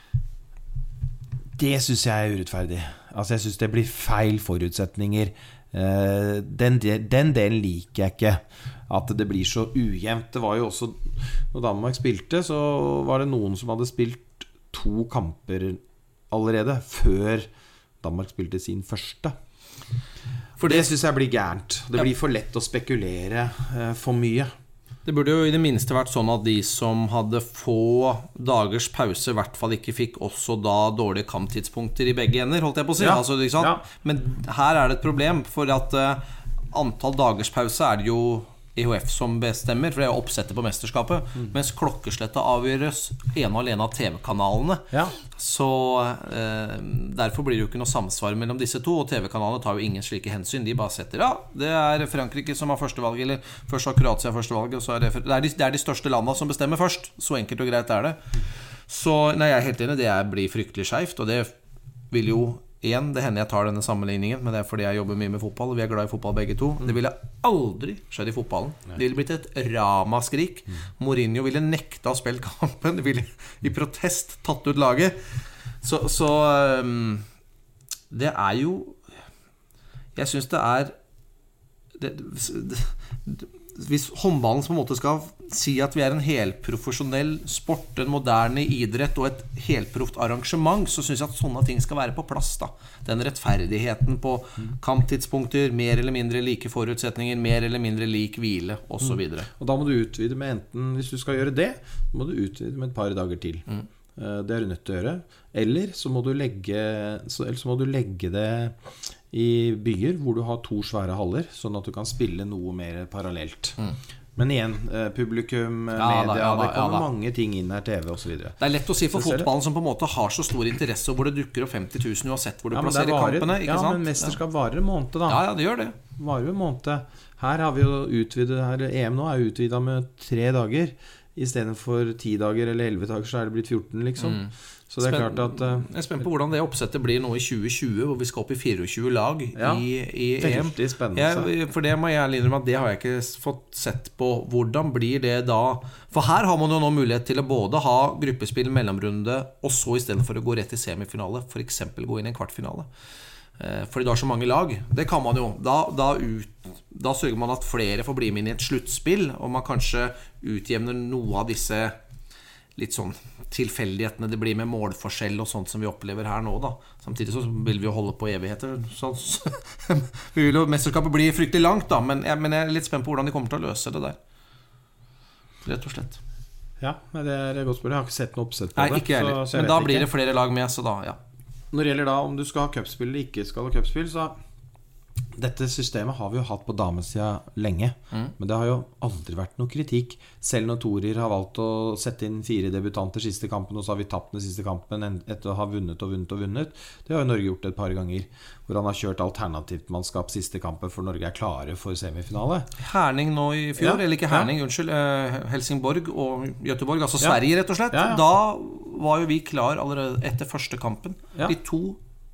Det synes jeg er urettferdig. Altså jeg synes det blir feil forutsetninger. Den, den delen liker jeg ikke, at det blir så ujevnt. Det var jo også, når Danmark spilte, så var det noen som hadde spilt to kamper allerede før Danmark spilte sin første. For det, det synes jeg blir gærent. Det blir for lett å spekulere for mye. Det burde jo i det minste vært sånn at de som hadde få dagers pause i hvert fall ikke fikk også da dårlige kamptidspunkter i begge ender, holdt jeg på å si. Ja, altså, ikke sant? Ja. Men her er det et problem, for at uh, antall dagers pause er det jo E H F som bestemmer, for det er jo oppsettet på mesterskapet, mm. mens klokkeslettet avgjøres ene og alene av T V-kanalene. Ja. Så eh, derfor blir det jo ikke noe samsvar mellom disse to, og T V-kanalene tar jo ingen slike hensyn. De bare setter, ja, det er Frankrike som har førstevalg, eller først har Kroatia førstevalg, og så er det, det, er de, det er de største landene som bestemmer først. Så enkelt og greit er det. Så nei, jeg er helt enig, det er, blir fryktelig skjevt, og det vil jo igjen, det hender jeg tar denne sammenligningen, men det er fordi jeg jobber mye med fotball, og vi er glad i fotball begge to. Det ville aldri skjedd i fotballen. Det ville blitt et ramaskrik. Mourinho ville nekta å spille kampen, det ville i protest tatt ut laget. Så, så um, det er jo, jeg synes det er det, det, hvis håndballen på en måte skal si at vi er en helprofesjonell sport, en moderne idrett og et helproft arrangement, så synes jeg at sånne ting skal være på plass da. Den rettferdigheten på kamptidspunkter, mer eller mindre like forutsetninger, mer eller mindre lik hvile og så videre. Og da må du utvide med enten, hvis du skal gjøre det, må du utvide med et par dager til. Mm. Det er du nødt til å gjøre. Eller så må du legge, så, eller så må du legge det i byer hvor du har to svære haller, sånn at du kan spille noe mer parallelt. Mm. Men igjen, publikum, ja, media, da, ja, da, det kommer ja, mange ting inn her, T V og så videre. Det er lett å si for fotballen som på en måte har så stor interesse, hvor det dukker opp femti tusen uansett hvor du ja, plasserer varer, kampene, ikke ja, sant? Men mesterskap varer en måned da. Ja, ja, det gjør det. Varer en måned. Her har vi jo utvidet, her, E M nå er utvidet med tre dager, i stedet for ti dager eller elleve dager, så er det blitt fjorten liksom. Mm. Så det er Spen- klart at uh, Jeg er spent på hvordan det oppsettet blir nå i tjue tjue, hvor vi skal opp i fireogtjue lag ja, i, i E M. Veldig spennende. Ja, for det må jeg ærlig innrømme at det har jeg ikke fått sett på. Hvordan blir det da? For her har man jo nå mulighet til å både ha gruppespill, mellomrunde, og så i stedet for å gå rett i semifinale, for eksempel gå inn i en kvartfinale. Fordi det har så mange lag. Det kan man jo. Da, da, ut, da sørger man at flere får bli med inn i et sluttspill, og man kanskje utjevner noe av disse litt sånn tilfeldighetene det blir med målforskjell og sånt som vi opplever her nå da. Samtidig så vil vi jo holde på evigheter så, så, vi vil jo, mesterskapet blir fryktelig langt da, men jeg, men jeg er litt spent på hvordan de kommer til å løse det der, rett og slett. Ja, men det er godt spørsmål. Jeg har ikke sett noe oppsett på Nei, det ikke så, så men da blir ikke. Det flere lag med, så da, ja. Når det gjelder da om du skal ha cupspill eller ikke skal ha cupspill, så dette systemet har vi jo hatt på damesida lenge, mm. men det har jo aldri vært noe kritikk. Selv når Torir har valgt å sette inn fire debutanter siste kampen, og så har vi tapt den siste kampen etter å ha vunnet og vunnet og vunnet. Det har jo Norge gjort et par ganger, hvor han har kjørt alternativt mannskap siste kampen, for Norge er klare for semifinale. Herning nå i fjor, ja. eller ikke Herning, ja. unnskyld, Helsingborg og Göteborg, altså Sverige rett og slett. Ja, ja. Da var jo vi klar allerede etter første kampen. Ja. De to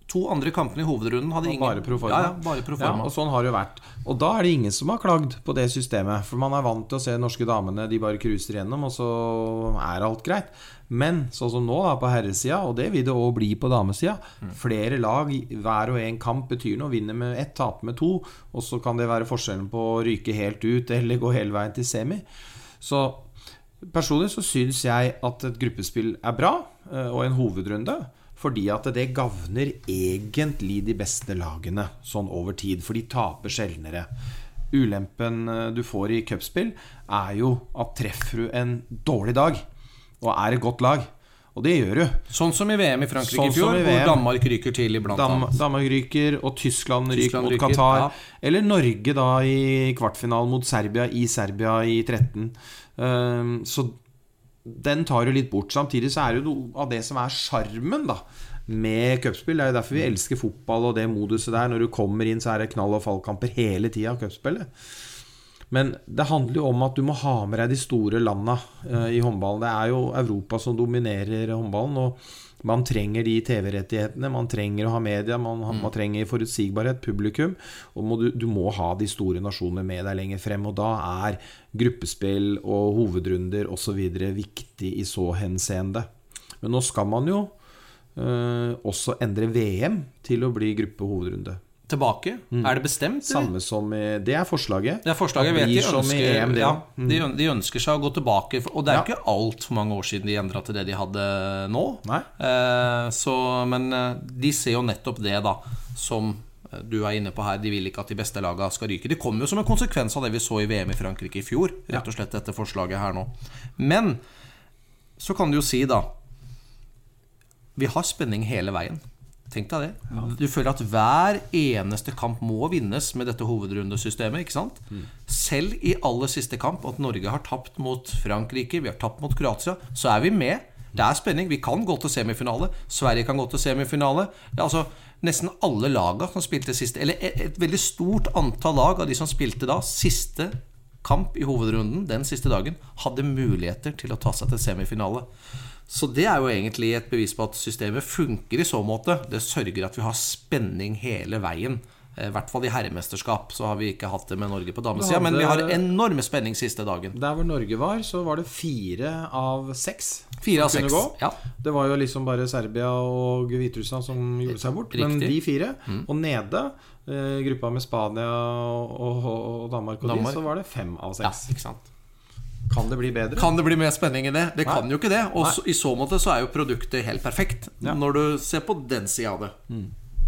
to andre kampene i hovedrunden hadde ingen bare pro forma. Ja, ja, bare pro forma. Ja, og sånn har det jo vært. Og da er det ingen som har klagd på det systemet, for man er vant til å se norske damene, de bare cruiser gjennom, og så er alt greit. Men sånn som nå da, på herresida, og det vil det også bli på damesida, mm. flere lag, hver og en kamp betyr noe, vinner med ett, taper med to, og så kan det være forskjellen på å ryke helt ut, eller gå hele veien til semi. Så personlig så synes jeg at et gruppespill er bra, og en hovedrunde, fordi at det gavner egentlig de beste lagene sånn over tid, for de taper sjeldnere. Ulempen du får i cupspill er jo at treffer du en dårlig dag, og er et godt lag, og det gjør du. Sånn som i V M i Frankrike sånn i fjor, i hvor Danmark ryker til iblant Dam- annet. Danmark ryker, og Tyskland, Tyskland ryker mot ryker, Qatar, ja. eller Norge da i kvartfinalen mot Serbia, i Serbia i tretten. Um, så den tar jo litt bort. Samtidig så er det jo noe av det som er charmen da med cupspill. Det er jo derfor vi elsker fotball og det moduset der. Når du kommer inn så er det knall- og fallkamper hele tiden av cupspillet. Men det handler jo om at du må ha med deg de store landene uh, i håndballen. Det er jo Europa som dominerer håndballen, og man trenger de T V-rettighetene, man trenger å ha media, man, mm. man trenger forutsigbarhet, publikum, og må, du, du må ha de store nasjonene med deg lenger frem, og da er gruppespill og hovedrunder og så videre viktig i så henseende. Men nå skal man jo uh, også endre V M til å bli gruppe-hovedrunde. Tilbake? Mm. Er det bestemt? Samme som i, det er forslaget. Det er forslaget, vet de ønsker, E M, ja, mm. de, de ønsker seg å gå tilbake, og det er ja. ikke alt for mange år siden de endret til det de hadde nå. Nei. Eh, så, men de ser jo nettopp det da, som du er inne på her, de vil ikke at de beste lagene skal ryke. Det kommer jo som en konsekvens av det vi så i V M i Frankrike i fjor, rett og slett dette forslaget her nå. Men, så kan du jo si da, vi har spenning hele veien. Tenk deg det. Ja. Du føler at hver eneste kamp må vinnes med dette hovedrundesystemet, ikke sant? Mm. Selv i aller siste kamp, at Norge har tapt mot Frankrike, vi har tapt mot Kroatia, så er vi med. Det er spenning. Vi kan gå til semifinale. Sverige kan gå til semifinale. Ja, altså, nesten alle lagene som spilte siste, eller et, et veldig stort antall lag av de som spilte da, siste kamp i hovedrunden, den siste dagen, hadde muligheter til å ta seg til semifinale. Så det er jo egentlig et bevis på at systemet funker i så måte. Det sørger at vi har spenning hele veien. I hvert fall i herremesterskap så har vi ikke hatt det med Norge på damesida, men vi har enorm spenning siste dagen. Der hvor Norge var, så var det fire av seks. Fire av seks, ja. Det var jo liksom bare Serbia og Hviterussland som gjorde seg bort. Riktig. Men de fire, mm. og nede, eh, gruppa med Spania og, og, og Danmark og Danmark. De, så var det fem av seks. Ja, ikke sant. Kan det bli bedre? Kan det bli mer spenning i det? Det Nei. Kan jo ikke det. Og så, i så måte så er jo produktet helt perfekt, ja. Når du ser på den siden av det. Mm.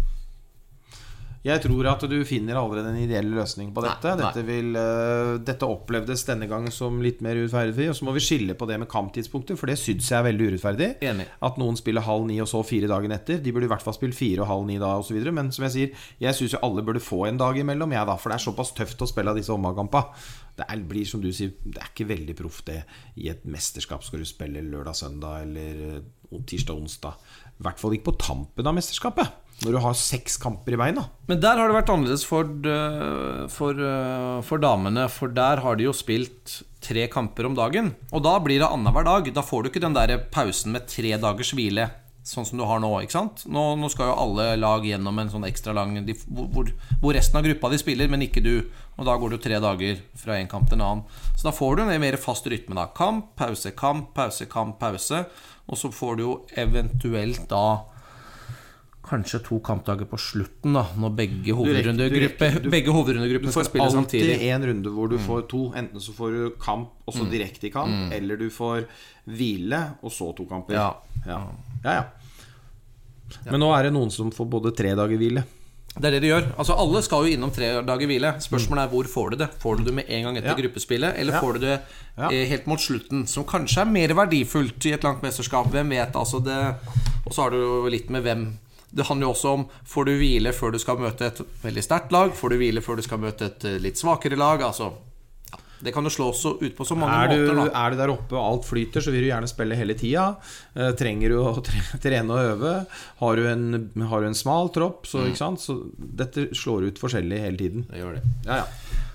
Jeg tror at du finner allerede en ideell løsning på dette. Nei, dette, vil, uh, dette opplevdes denne gang som litt mer urettferdig. Og så må vi skille på det med kamptidspunkter, for det synes jeg er veldig urettferdig. Enig. At noen spiller halv ni og så fire dagen etter. De burde i hvert fall spille fire og halv ni da og så videre. Men som jeg sier, jeg synes jo alle burde få en dag imellom, jeg da, for det er såpass tøft å spille disse omgangskamper. Det er, blir som du sier, det er ikke veldig proff det. I et mesterskap skal du spille lørdag, søndag eller tirsdag, onsdag. I hvert fall ikke på tampen av mesterskapet, når du har seks kamper i veien da. Men der har det vært annerledes for, for, for damene, for der har de jo spilt tre kamper om dagen, og da blir det annenhver dag. Da får du ikke den der pausen med tre dagers hvile, sånn som du har nå, ikke sant? Nå, nå skal jo alle lag gjennom en sånn ekstra lang de, hvor, hvor resten av gruppa de spiller, men ikke du. Og da går du tre dager fra en kamp til en annen. Så da får du en mer fast rytme da. Kamp, pause, kamp, pause, kamp, pause. Og så får du jo eventuelt da kanskje to kampdager på slutten da, når begge hovedrundegrupper begge hovedrundegruppene skal spille samtidig. Du får alltid en runde hvor du mm. får to. Enten så får du kamp, og så mm. direkte i kamp, mm. eller du får hvile, og så to kamper. Ja, ja, ja, ja. Men nå er det noen som får både tre dager hvile. Det er det de gjør. Altså alle skal jo innom tre dager hvile. Spørsmålet er hvor får du det? Får du det med en gang etter ja. gruppespillet, eller ja. får du det ja. helt mot slutten, som kanskje er mer verdifullt i et langt mesterskap? Hvem vet, altså det. Og så har du jo litt med hvem. Det handler jo også om, får du hvile før du skal møte et veldig sterkt lag? Får du hvile før du skal møte et litt svakere lag? Altså, ja, det kan jo slå ut på så mange er du, måter da. Er du der oppe og alt flyter, så vil du gjerne spille hele tiden. eh, Trenger du å trene og øve? Har du en, har du en smal tropp, så, mm. ikke sant? Så dette slår ut forskjellig hele tiden. Det gjør det. Ja, ja.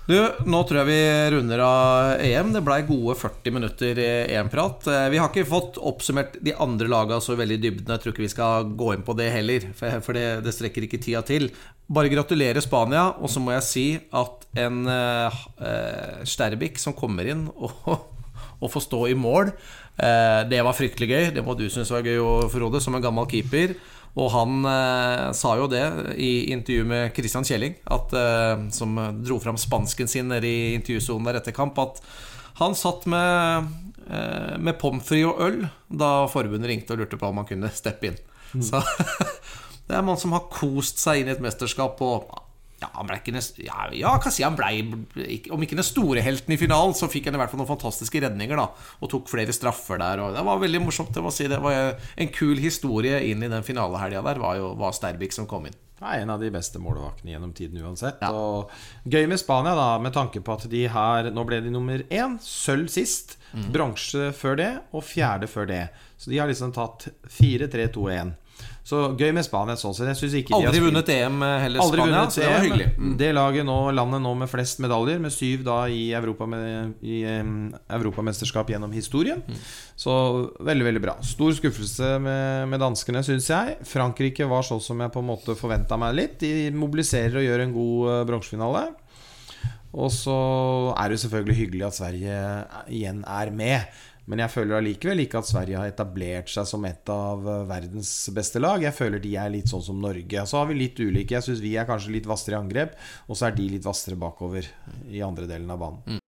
Du, nå tror jeg vi runder av E M. Det ble gode førti minutter i E M-prat. Vi har ikke fått oppsummert de andre lagene så veldig dybden. Jeg tror ikke vi skal gå inn på det heller, for det, det strekker ikke tida til. Bare gratulerer Spania, og så må jeg si at en uh, Sterbik som kommer inn og, og får stå i mål, uh, det var fryktelig gøy. Det må du synes var gøy, Frode, som en gammel keeper. Og han eh, sa jo det i intervju med Christian Kjelling at, eh, som dro frem spansken sin nede i intervjusonen der etter kamp, at han satt med, eh, med pommes frites og øl da forbundet ringte og lurte på om han kunne steppe inn. Mm. Så det er en mann som har kost seg inn i et mesterskap, og ja, han ble ikke nest, ja, ja, kan si han ble, om ikke den store helten i finalen, så fikk han i hvert fall noen fantastiske redninger da, og tok flere straffer der, og det var veldig morsomt, det må si. Det var en kul historie inn i den finalehelga der, var jo var Sterbik som kom inn. Ja, en av de beste målvaktene gjennom tiden uansett, ja. Og gøy med Spania da, med tanke på at de her, nå ble de nummer én, sølv sist, mm. bronse før det, og fjerde før det, så de har liksom tatt fire, tre, to, én. Så gøy med Spania sånn sett. Jeg synes ikke de aldri vunnet E M heller aldri Spania, vunnet så det var hyggelig. Mm. Det laget nå, landet nå med flest medaljer, med syv da i, Europa med, i um, Europamesterskap gjennom historien. Mm. Så veldig, veldig bra. Stor skuffelse med, med danskene, synes jeg. Frankrike var sånn som jeg på en måte forventet meg litt. De mobiliserer og gjør en god uh, bronsefinale. Og så er det selvfølgelig hyggelig at Sverige igjen er med. Men jeg føler allikevel ikke at Sverige har etablert seg som et av verdens beste lag. Jeg føler de er litt sånn som Norge. Så har vi litt ulike. Jeg synes vi er kanskje litt vassere i angrep, og så er de litt vassere bakover i andre delen av banen.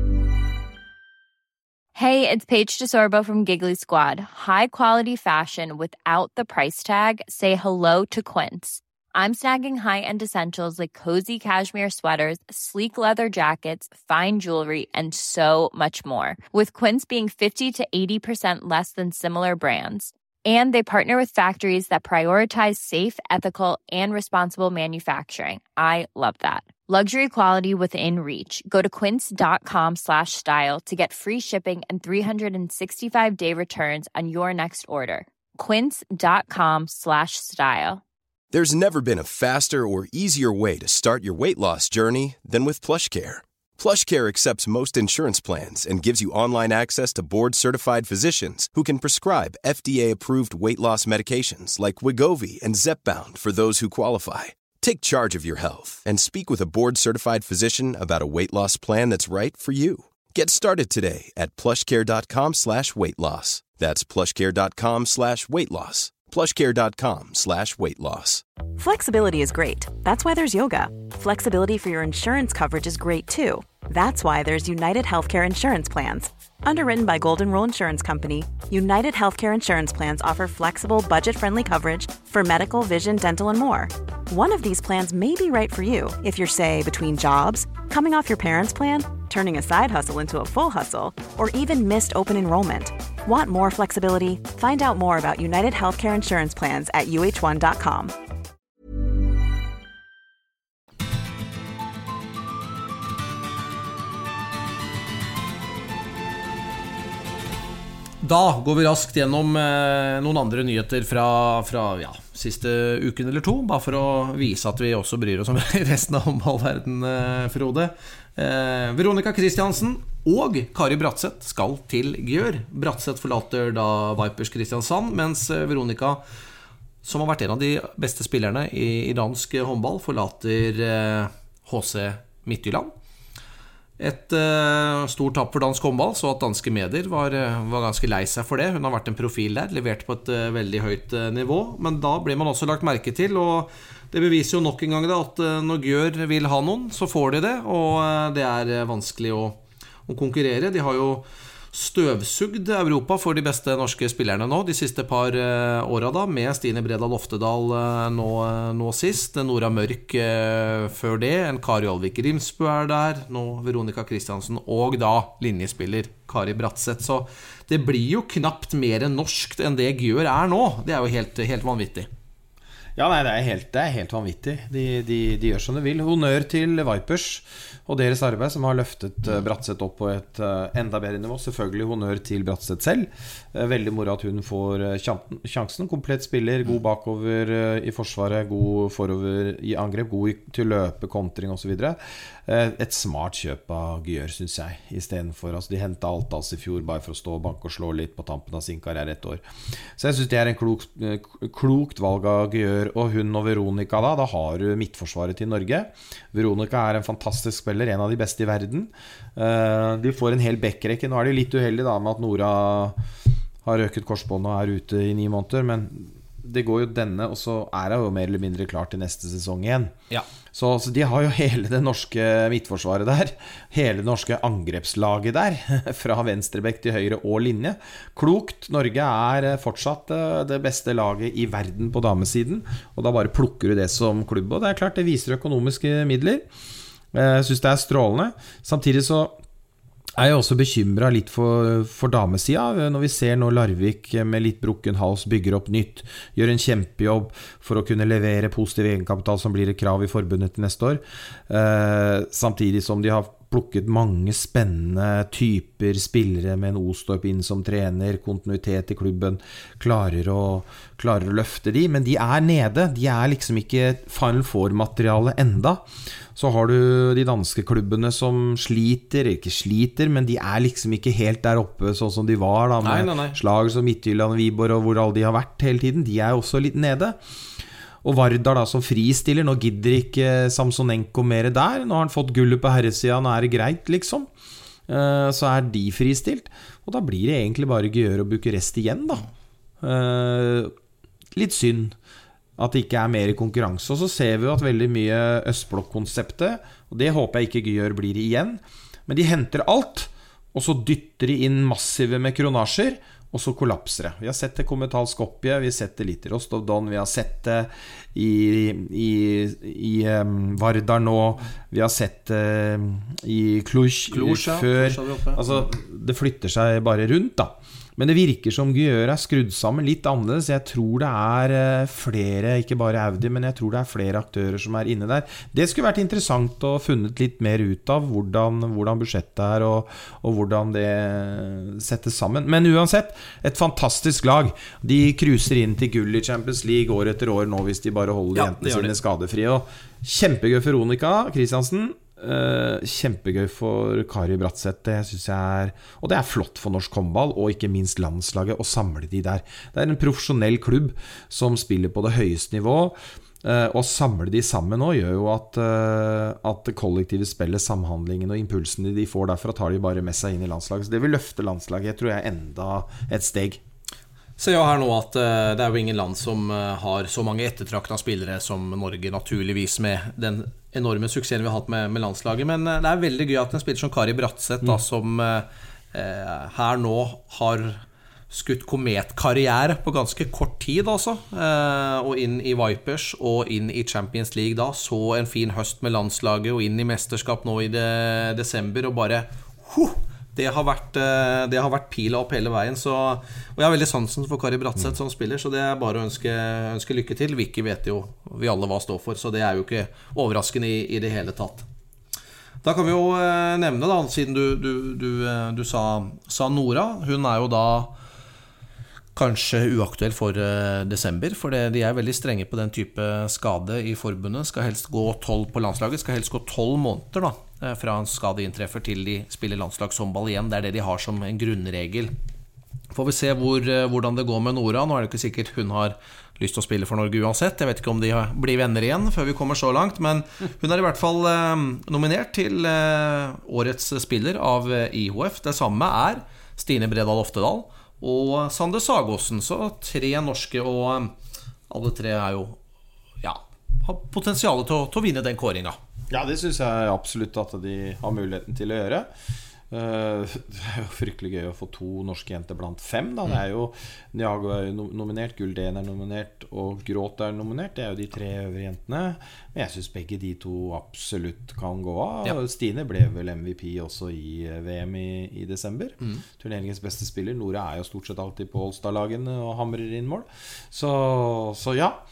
Hey, it's Paige DeSorbo from Giggly Squad. High quality fashion without the price tag. Say hello to Quince. I'm snagging high-end essentials like cozy cashmere sweaters, sleek leather jackets, fine jewelry, and so much more. With Quince being fifty to eighty percent less than similar brands. And they partner with factories that prioritize safe, ethical, and responsible manufacturing. I love that. Luxury quality within reach. Go to quince.com slash style to get free shipping and three sixty-five day returns on your next order. Quince.com slash style. There's never been a faster or easier way to start your weight loss journey than with PlushCare. PlushCare accepts most insurance plans and gives you online access to board-certified physicians who can prescribe F D A-approved weight loss medications like Wegovy and Zepbound for those who qualify. Take charge of your health and speak with a board-certified physician about a weight loss plan that's right for you. Get started today at plushcare.com slash weight loss. That's plushcare.com slash weight loss. plushcare.com slash weight loss. Flexibility is great. That's why there's yoga. Flexibility for your insurance coverage is great too. That's why there's United Healthcare Insurance Plans. Underwritten by Golden Rule Insurance Company, United Healthcare Insurance Plans offer flexible, budget-friendly coverage for medical, vision, dental, and more. One of these plans may be right for you if you're, say, between jobs, coming off your parents' plan, turning a side hustle into a full hustle, or even missed open enrollment. Want more flexibility? Find out more about United Healthcare Insurance Plans at U H one dot com. Da går vi raskt gjennom eh, noen andre nyheter fra, fra ja, siste uken eller to, bare for å vise at vi også bryr oss om resten av håndballverden, eh, Frode. Eh, Veronica Christiansen og Kari Bratseth skal til Gjør. Bratseth forlater da Vipers Kristiansand, mens Veronica, som har vært en av de beste spillerne i, i dansk håndball, forlater eh, H C Midtjylland. Et uh, stort tapp for dansk håndball, så at danske medier var, var ganske lei seg for det. Hun har vært en profil der, levert på et uh, veldig høyt uh, nivå. Men da blir man også lagt merke til, og det beviser jo nok en gang da, at uh, når Gjør vil ha noen, så får de det. Og uh, det er uh, vanskelig å, å konkurrere. De har jo støvsugd Europa for de beste norske spillerne nå, de siste par uh, åra da, med Stine Bredal Oftedal uh, nå, uh, nå sist, Nora Mørk uh, før det, en Kari Olvik Rimsbø er der, nå Veronica Christiansen, og da linjespiller Kari Bratseth, så det blir jo knapt mer norskt enn det Gjør er nå. Det er jo helt, helt vanvittig. Ja, nei, det er helt, det er helt vanvittig. De, de, de gjør som de vil. Honnør til Vipers. og deres arbeid som har løftet Bratseth opp på et enda bedre nivå. Selvfølgelig honnør til Bratseth selv. Veldig moro at hun får sjansen. Komplett spiller, god bakover i forsvaret, god forover i angrep, god til løpe, kontring og så videre. Et smart kjøp av Gyør, synes jeg, i stedet for, altså de hentet alt altså i fjor bare for å stå og banke og slå litt på tampen av sin karriere et år. Så jeg synes det er en klok, klokt valg av Gyør, og hun og Veronica da, da har du midtforsvaret til Norge. Veronica er en fantastisk spiller, en av de beste i verden. De får en hel backrekke. Nå er det litt uheldig da med at Nora har røket korsbånd og er ute i ni måneder, men det går jo denne, og så er hun jo mer eller mindre klar til neste sesong igjen. Ja. Så, så de har jo hele det norske midtforsvaret der, hele det norske angrepslaget der, fra venstrebekk til høyre og linje. Klokt, Norge er fortsatt det beste laget i verden på damesiden, og da bare plukker du det som klubb, og det er klart det viser økonomiske midler. Jeg synes det er strålende. Samtidig så er jeg også bekymret litt for, for damesida. Når vi ser nå Larvik med litt brukken hals bygger opp nytt, gjør en kjempejobb for å kunne levere positiv egenkapital som blir et krav i forbundet til neste år, eh, samtidig som de har plukket mange spennende typer spillere med en O-Storp inn som trener, kontinuitet i klubben, klarer å, klarer å løfte de, men de er nede, de er liksom ikke Final Four-materiale enda. Så har du de danske klubbene som sliter, ikke sliter, men de er liksom ikke helt der oppe sånn som de var da, med nei, nei, nei. Slag som Midtjylland, Viborg og hvor alle de har vært hele tiden, de er også litt nede. Og Vardar da som fristiller, nå gidder ikke Samsonenko mer der, nå har han fått gullet på herresiden, nå er det greit liksom, så er de fristilt, og da blir det egentlig bare Gyør og Bucuresti igjen da. Litt synd at det ikke er mer konkurranse, og så ser vi jo at veldig mye Østblokk-konseptet, og det håper jeg ikke Gyør blir igjen, men de henter alt, og så dytter de inn massive med kronasjer, og så kollapser det. Vi har sett det i Kometal Skopje, vi har sett det litt i Rostov Don, vi har sett det i, i, i um, Vardar nå, vi har sett det i Cluj før. Altså, det flytter seg bare rundt da. Men det virker som Gyør er skrudd sammen litt annerledes. Jeg tror det er flere, ikke bare Audi, men jeg tror det er flere aktører som er inne der. Det skulle vært interessant å funnet litt mer ut av hvordan, hvordan budsjettet er og, og hvordan det settes sammen. Men uansett, et fantastisk lag. De cruiser inn til gull i Champions League år etter år nå hvis de bare holder ja, jentene sine skadefrie. Og kjempegøy for Veronica Kristiansen. Uh, kjempegøy for Kari Bratseth, det synes jeg er, og det er flott for norsk håndball og ikke minst landslaget å samle de der. Det er en profesjonell klubb som spiller på det høyeste nivå, uh, og samle de sammen nå gjør jo at, uh, at kollektivet spiller samhandlingen og impulsene de får derfra tar de bare med seg inn i landslaget, så det vil løfte landslaget, jeg tror jeg enda et steg. Ser jo her nå at uh, det er jo ingen land som uh, har så mange ettertraktede spillere som Norge, naturligvis med den enorme suksessen vi har hatt med, med landslaget, men uh, det er veldig gøy at en spiller som Kari Bratseth da, som uh, uh, her nå har skutt kometkarriere på ganske kort tid altså, uh, og inn i Vipers og inn i Champions League da, så en fin høst med landslaget og inn i mesterskap nå i det, desember og bare huh, Det har, vært, det har vært pila opp hele veien så, og jeg har veldig sansen for Kari Bratseth som spiller, så det er bare å ønske, ønske lykke til. Vicky vet jo vi alle hva står for, så det er jo ikke overraskende i, i det hele tatt. Da kan vi jo nevne da, siden du, du, du, du sa, sa Nora, hun er jo da kanskje uaktuell for desember, for det, de er veldig strenge på den type skade i forbundet, skal helst gå tolv på landslaget, skal helst gå tolv måneder da, fra en skade inntreffer til de spiller landslagshåndball igjen, det er det de har som en grunnregel. Får vi se hvor, hvordan det går med Nora, nå er det ikke sikkert hun har lyst til å spille for Norge uansett, jeg vet ikke om de blir venner igjen før vi kommer så langt, men hun er i hvert fall eh, nominert til eh, årets spiller av eh, I H F, det samme er Stine Bredal Oftedal, og Sander Sagåsen, så tre norske, og alle tre er jo ja, har potensialet til å, til å vinne den kåringen. Ja, det synes jeg absolutt at de har muligheten til å gjøre. Uh, det er jo fryktelig gøy å få to norske jenter blant fem da. Det er jo Niago er jo nominert, Gulden er nominert og Gråt er nominert, det er jo de tre øvrige jentene, men jeg synes begge de to absolutt kan gå av. Ja. Stine ble vel M V P også i V M i, i desember, mm. turneringens beste spiller. Nora er jo stort sett alltid på All-Star-lagen og hamrer inn mål, så, så ja,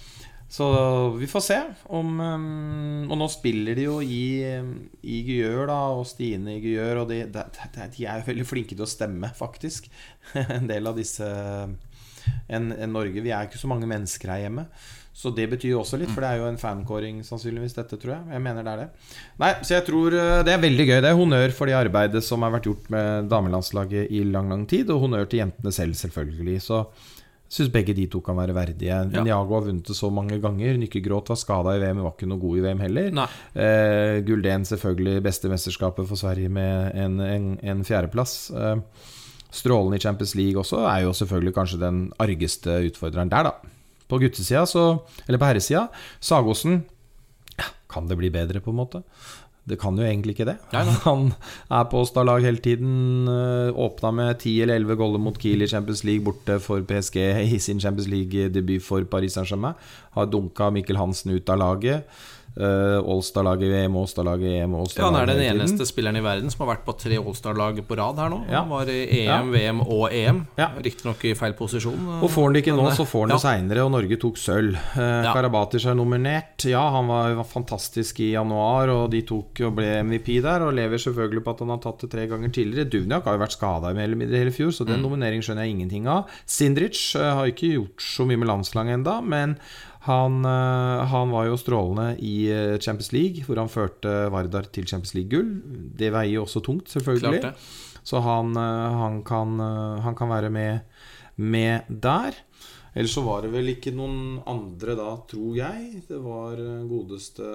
Så vi får se om, um, og nå spiller de jo i, i Gyør da, og Stine i Gyør, og de, de, de er jo veldig flinke til å stemme faktisk. En del av disse en, en Norge, vi er ikke så mange mennesker her hjemme. Så det betyr jo også litt, for det er jo en fankåring sannsynligvis dette, tror jeg. Jeg mener det er det. Nei, så jeg tror det er veldig gøy. Det er honnør for det arbeidet som har vært gjort med damelandslaget i lang, lang tid, og honnør til jentene selv selvfølgelig. Så jeg synes begge de to kan være verdige. Ja. Niago har vunnet det så mange ganger. Nykke Gråt var skadet i V M, var ikke noe god i V M heller. eh, Guldén selvfølgelig beste mesterskapet for Sverige med en, en, en fjerdeplass. eh, Strålen i Champions League også er jo selvfølgelig kanskje den argeste utfordreren der da. På guttesida, så, eller på herresida, Sagosen, ja, kan det bli bedre på en måte? Det kan jo egentlig ikke det. Nei, nei. Han er på Åstad-lag hele tiden, åpnet med ti eller elleve goller mot Kiel i Champions League, borte for P S G i sin Champions League-debut for Paris Saint-Germain. Har dunket Mikkel Hansen ut av laget. Uh, All-Star-laget i V M, All-Star-laget i E M, All-Star-laget. Ja, han er den eneste spilleren i verden som har vært på tre All-Star-lag på rad her nå. Ja. Han var i E M, ja. V M og E M. Ja. Riktig nok i feil posisjon. Og får han det ikke nå, så får han det ja. senere, og Norge tok sølv. Uh, ja. Karabatic er nominert. Ja, han var, var fantastisk i januar, og de tok og ble M V P der, og lever selvfølgelig på at han har tatt det tre ganger tidligere. Duvniak har jo vært skadet med hele, hele fjor, så den mm. nomineringen skjønner jeg ingenting av. Sindrich uh, har ikke gjort så mye med landslaget enda, men Han, han var jo strålende i Champions League, hvor han førte Vardar til Champions League-gull. Det veier jo også tungt, selvfølgelig. Så han, han, kan, han kan være med, med der. Ellers så var det vel ikke noen andre da, tror jeg. Det var godeste...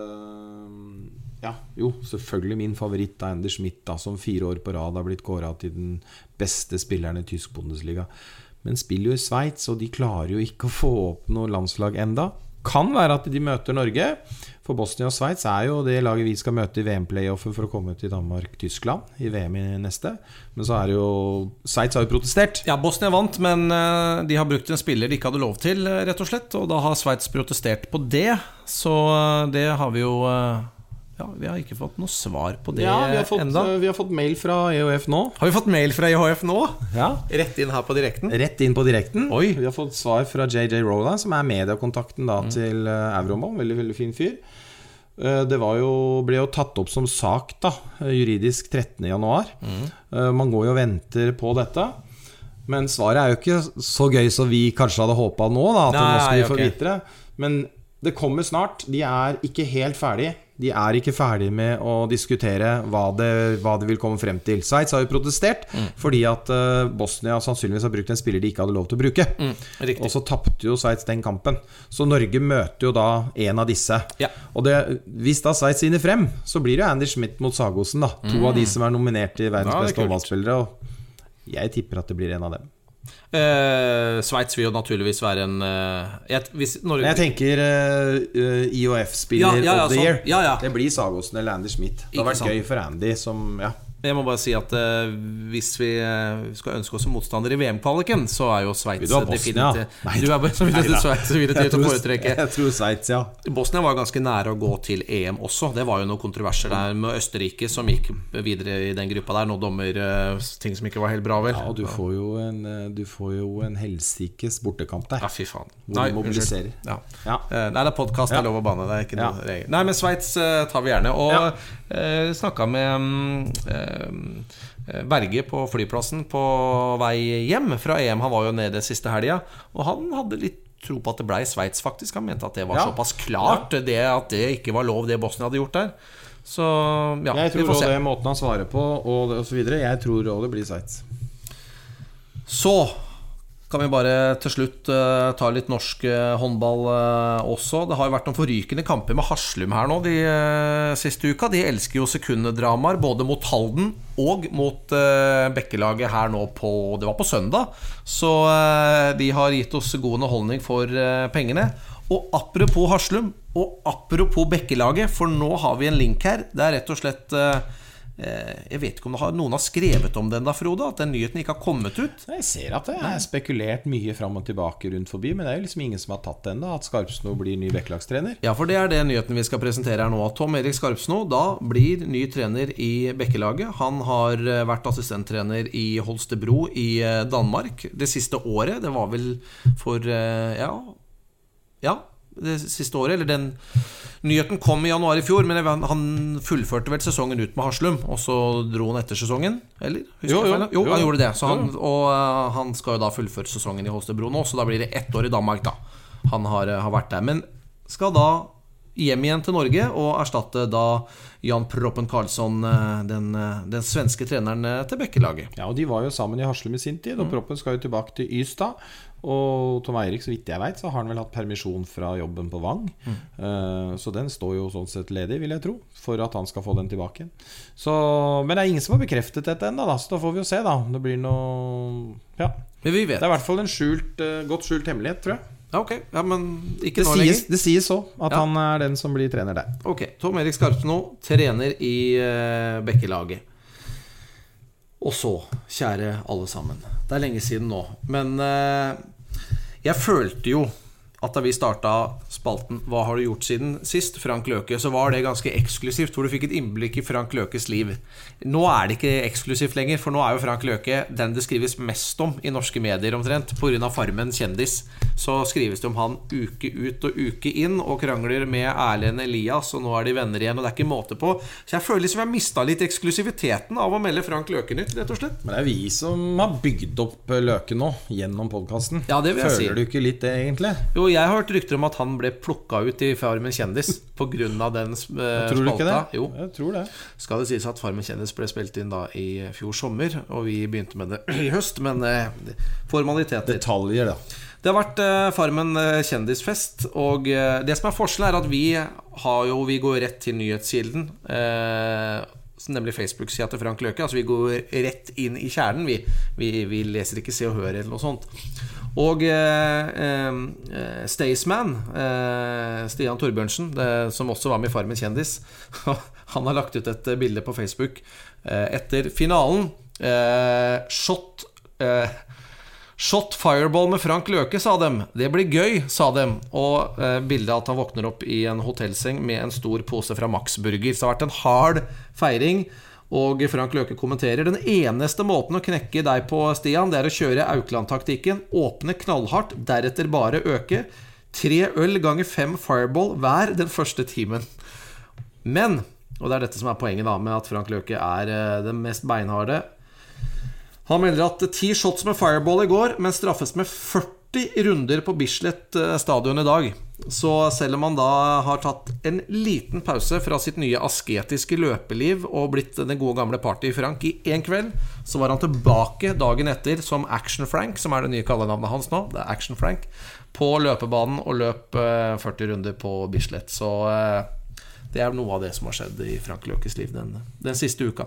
Ja, jo, selvfølgelig min favoritt da, Anders Schmidt, da, som fire år på rad har blitt kåret til den beste spilleren i tysk Bundesliga. Men spiller jo i Schweiz, og de klarer jo ikke å få opp noe landslag enda. Kan være at de møter Norge, for Bosnia og Schweiz er jo det laget vi skal møte i V M-playoffen for å komme til Danmark-Tyskland i V M i neste. Men så er det jo... Schweiz har jo protestert. Ja, Bosnia vant, men de har brukt en spiller de ikke hadde lov til, rett og slett. Og da har Schweiz protestert på det, så det har vi jo... Ja, vi har ikke fått noe svar på det ja, vi har fått, enda. Vi har fått mail fra E H F nå. Har vi fått mail fra E H F nå? Ja. Rett inn her på direkten? Rett inn på direkten. Oi. Vi har fått svar fra J J Rowland, som er mediekontakten da, mm. til Euroball. Veldig, veldig fin fyr. Det var jo, ble jo tatt opp som sak da, juridisk trettende januar. Mm. Man går jo og venter på dette. Men svaret er jo ikke så gøy som vi kanskje hadde håpet nå da, at Nei, nå skal vi få okay. vite det. Men det kommer snart. De er ikke helt ferdige. De er ikke ferdige med å diskutere hva det, hva det vil komme frem til. Schweiz har jo protestert mm. fordi at uh, Bosnia sannsynligvis har brukt en spiller de ikke hadde lov til å bruke. Mm, og så tappte jo Schweiz den kampen. Så Norge møter jo da en av disse. Ja. Og det, hvis da Schweiz vinner frem, så blir det jo Andy Schmidt mot Sagosen da. To mm. av de som er nominert til verdens ja, beste håndballspillere. Og jeg tipper at det blir en av dem. Uh, Schweiz vil jo naturligvis være en uh, jeg, hvis, når, jeg tenker uh, uh, E O F-spiller ja, ja, ja, of the sånn, year ja, ja. Det blir Sagosen eller Andy Schmidt. Det har vært gøy for Andy som, ja. Jeg må bare si at uh, hvis vi uh, skal ønske oss en motstander i V M-kvaliken, så er jo Schweiz definitivt. Du er bare så vidt til Schweiz så vidt til å foretrekke. Jeg tror Schweiz, ja. Bosnia var ganske nære å gå til E M også. Det var jo noen kontroverser der med Østerrike som gikk videre i den gruppa der. Nå dommer uh, ting som ikke var helt bra vel. Ja, og du får jo en, du får jo en helsikes bortekamp der. Ja, fy faen. Hvor Nei, du mobiliserer. Ja. Ja. Uh, nei, det er podcast, det er lov å bane. Det er ikke ja. noe regel. Nei, men Schweiz uh, tar vi gjerne. Og ja. uh, snakket med... Uh, Berge på flyplassen på vei hjem fra E M. Han var jo nede siste helga, og han hadde litt tro på at det ble Schweiz faktisk. Han mente at det var ja. såpass klart ja. det, at det ikke var lov det Bosnia hadde gjort der. Så ja, jeg tror også det er måten han svarer på og, og så videre. Jeg tror også det blir Schweiz. Så kan vi bare til slutt uh, ta litt norsk uh, håndball uh, også. Det har jo vært noen forrykende kamper med Haslum her nå de uh, siste uka. De elsker jo sekunddramaer både mot Halden og mot uh, Bekkelaget her nå på, det var på søndag. Så uh, de har gitt oss god underholdning for uh, pengene. Og apropos Haslum, og apropos Bekkelaget, for nå har vi en link her. Det er rett og slett... Uh, Jeg vet ikke om det har, noen har skrevet om den da, Frode, at den nyheten ikke har kommet ut. Jeg ser at det er spekulert mye frem og tilbake rundt forbi, men det er jo liksom ingen som har tatt den da, at Skarpsno blir ny Bekkelagstrener. Ja, for det er det nyheten vi skal presentere her nå. Tom Erik Skarpsno da blir ny trener i Bekkelaget. Han har vært assistenttrener i Holstebro i Danmark det siste året. Det var vel for, ja, ja det siste året, eller den nyheten kom i januar i fjor, men han fullførte vel sesongen ut med Haslum, og så dro han etter sesongen, eller? Jo, jo, jo, jo, han jo. gjorde det, så han, og uh, han skal jo da fullføre sesongen i Holstebro nå, så da blir det ett år i Danmark da. Han har, uh, har vært der, men skal da hjem igjen til Norge og erstatte da Jan Proppen Karlsson, den, den svenske treneren til Bekkelaget. Ja, og de var jo sammen i Haslum i sin tid, og Proppen skal jo tilbake til Ystad. Og Tom Eirik, så vidt jeg vet, så har han vel hatt permisjon fra jobben på Vang. Mm. uh, Så den står jo sånn sett ledig, vil jeg tro, for at han skal få den tilbake. Så, men det er ingen som har bekreftet dette enda da, så da får vi jo se da. Det blir noe, ja. Men vi vet. Det er i hvert fall en skjult, uh, godt skjult hemmelighet, tror jeg. Ja, ok, ja, men ikke det nå sies, lenger. Det sies så, at ja. han er den som blir trener der. Ok, Tom Erik Skarpsno, trener i uh, Bekkelaget. Og så, kjære alle sammen, det er lenge siden nå, men uh, jeg følte jo at da vi startet spalten Hva har du gjort siden sist? Frank Løke, så var det ganske eksklusivt, hvor du fikk et innblikk i Frank Løkes liv. Nå er det ikke eksklusivt lenger, for nå er jo Frank Løke den det skrives mest om i norske medier omtrent, på grunn av Farmen kjendis. Så skrives det om han uke ut og uke inn, og krangler med Erlend Elias, og nå er de venner igjen, og det er ikke måte på. Så jeg føler liksom jeg har mistet litt eksklusiviteten av å melde Frank Løke nytt, rett og slett. Men det er vi som har bygd opp Løke nå, gjennom podcasten. Ja, det vil jeg si. Føler du ikke litt det, egentlig? Jo, jeg har hørt rykter om at han ble plukket ut i Farmen kjendis på grunn av den uh, spalta. Tror du ikke det? Jo. Jeg tror det. Skal det sies at Farmen kjendis ble spilt inn da i fjor sommer, og vi begynte med det i høst, men uh, formaliteter. Detaljer da. Det har vært uh, Farmen kjendisfest, og uh, det som er forskjellen er at vi har jo, vi går rett til nyhetskilden, uh, nemlig Facebook-sida til Frank Løke. Altså vi går rett inn i kjernen, vi, vi, vi leser ikke Se og Hør eller noe sånt. Og eh, eh, Staysman, eh, Stian Torbjørnsen, det, som også var med i Farmen kjendis, han har lagt ut et bilde på Facebook eh, etter finalen. eh, Shot eh, Shot fireball med Frank Løke, sa dem. Det blir gøy, sa dem. Og eh, bildet at han våkner opp i en hotellseng med en stor pose fra Max Burger. Så det har vært en hard feiring. Og Frank Løke kommenterer: den eneste måten å knekke deg på, Stian, det er å kjøre Aukland-taktikken. Åpne knallhardt, deretter bare øke. Tre øl ganger fem fireball hver den første timen. Men, og det er dette som er poenget da, med at Frank Løke er eh, den mest beinharde. Han melder at ti shots med fireball i går, men straffes med førti runder på Bislett stadion i dag. Så selv om han da har tatt en liten pause fra sitt nye asketiske løpeliv og blitt den gode gamle party-Frank i en kveld, så var han tilbake dagen etter som Action Frank, som er det nye kallenavnet hans nå. Det er Action Frank, på løpebanen og løp førti runder på Bislett. Så det er noe av det som har skjedd i Frank Løkes liv den, den siste uka.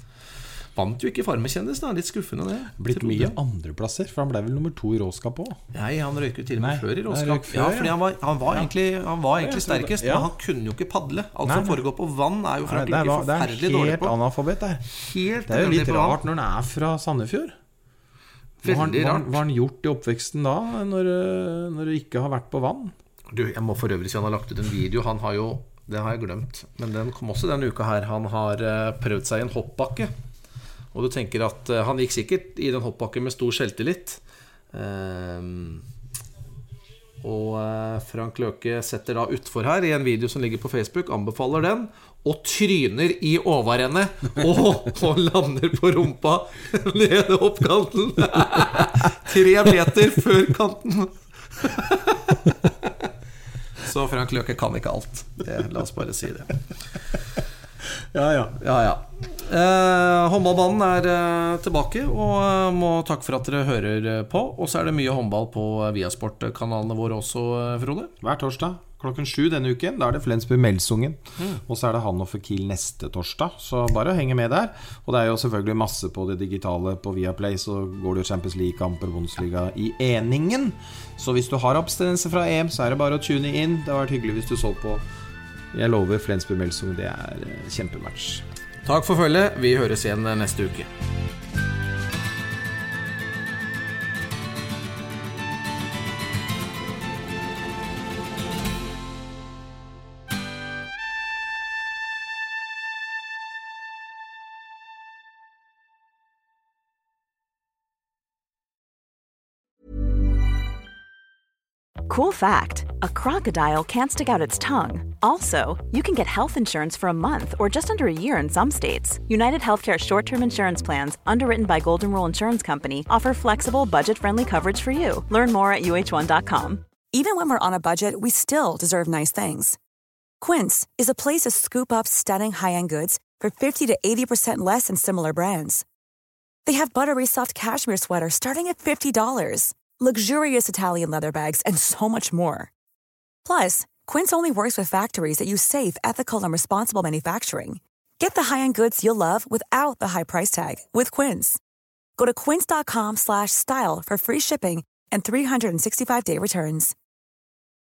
Vant jo ikke Farmen kjendis da, litt skuffende det. Blitt mye andreplasser, for han ble vel nummer to i råskap også. Nei, han røyk jo til og med før i råskap. Før, ja, fordi han var, han var ja. egentlig, han var egentlig ja, sterkest, ja. Men han kunne jo ikke padle. Alt som foregår på vann er jo Frank Løke forferdelig dårlig på. Det er helt analfabet der. Helt det er jo litt rart når han er fra Sandefjord. Hva har, hva, hva har han gjort i oppveksten da, når, når du ikke har vært på vann? Du, jeg må for øvrig si han har lagt ut en video. Han har jo, det har jeg glemt, men den kom også denne uka her. Han har prøvd seg i en hoppbakke. Og du tenker at uh, han gikk sikkert i den hoppbakken med stor selvtillit. Um, og uh, Frank Løke setter da utfor her i en video som ligger på Facebook, anbefaler den, og tryner i overende og, og lander på rumpa nede opp kanten. Tre meter før kanten. Så Frank Løke kan ikke alt. Det, la oss bare si det. Ja, ja, ja, ja. Eh, håndballbanen er eh, tilbake, og eh, må takke for at dere hører på. Og så er det mye håndball på Viasport-kanalene våre også, Frode. Hver torsdag klokken sju denne uken. Da er det Flensburg-Melsungen, mm. og så er det Hannover Kiel neste torsdag. Så bare å henge med der. Og det er jo selvfølgelig masse på det digitale. På Viaplay så går det jo Champions League-kamper, Bundesliga i Eningen. Så hvis du har abstinenser fra E M, så er det bare å tune inn. Det har vært hyggelig hvis du så på. Jeg lover Flensburg-Melsungen, det er kjempematch. Takk for følget, vi høres igjen neste uke. Cool fact, a crocodile can't stick out its tongue. Also, you can get health insurance for a month or just under a year in some states. United Healthcare short-term insurance plans, underwritten by Golden Rule Insurance Company, offer flexible, budget-friendly coverage for you. Learn more at U H one dot com. Even when we're on a budget, we still deserve nice things. Quince is a place to scoop up stunning high-end goods for fifty to eighty percent less than similar brands. They have buttery soft cashmere sweaters starting at fifty dollars, luxurious Italian leather bags, and so much more. Plus, Quince only works with factories that use safe, ethical, and responsible manufacturing. Get the high-end goods you'll love without the high price tag with Quince. Go to quince dot com slash style for free shipping and three sixty-five day returns.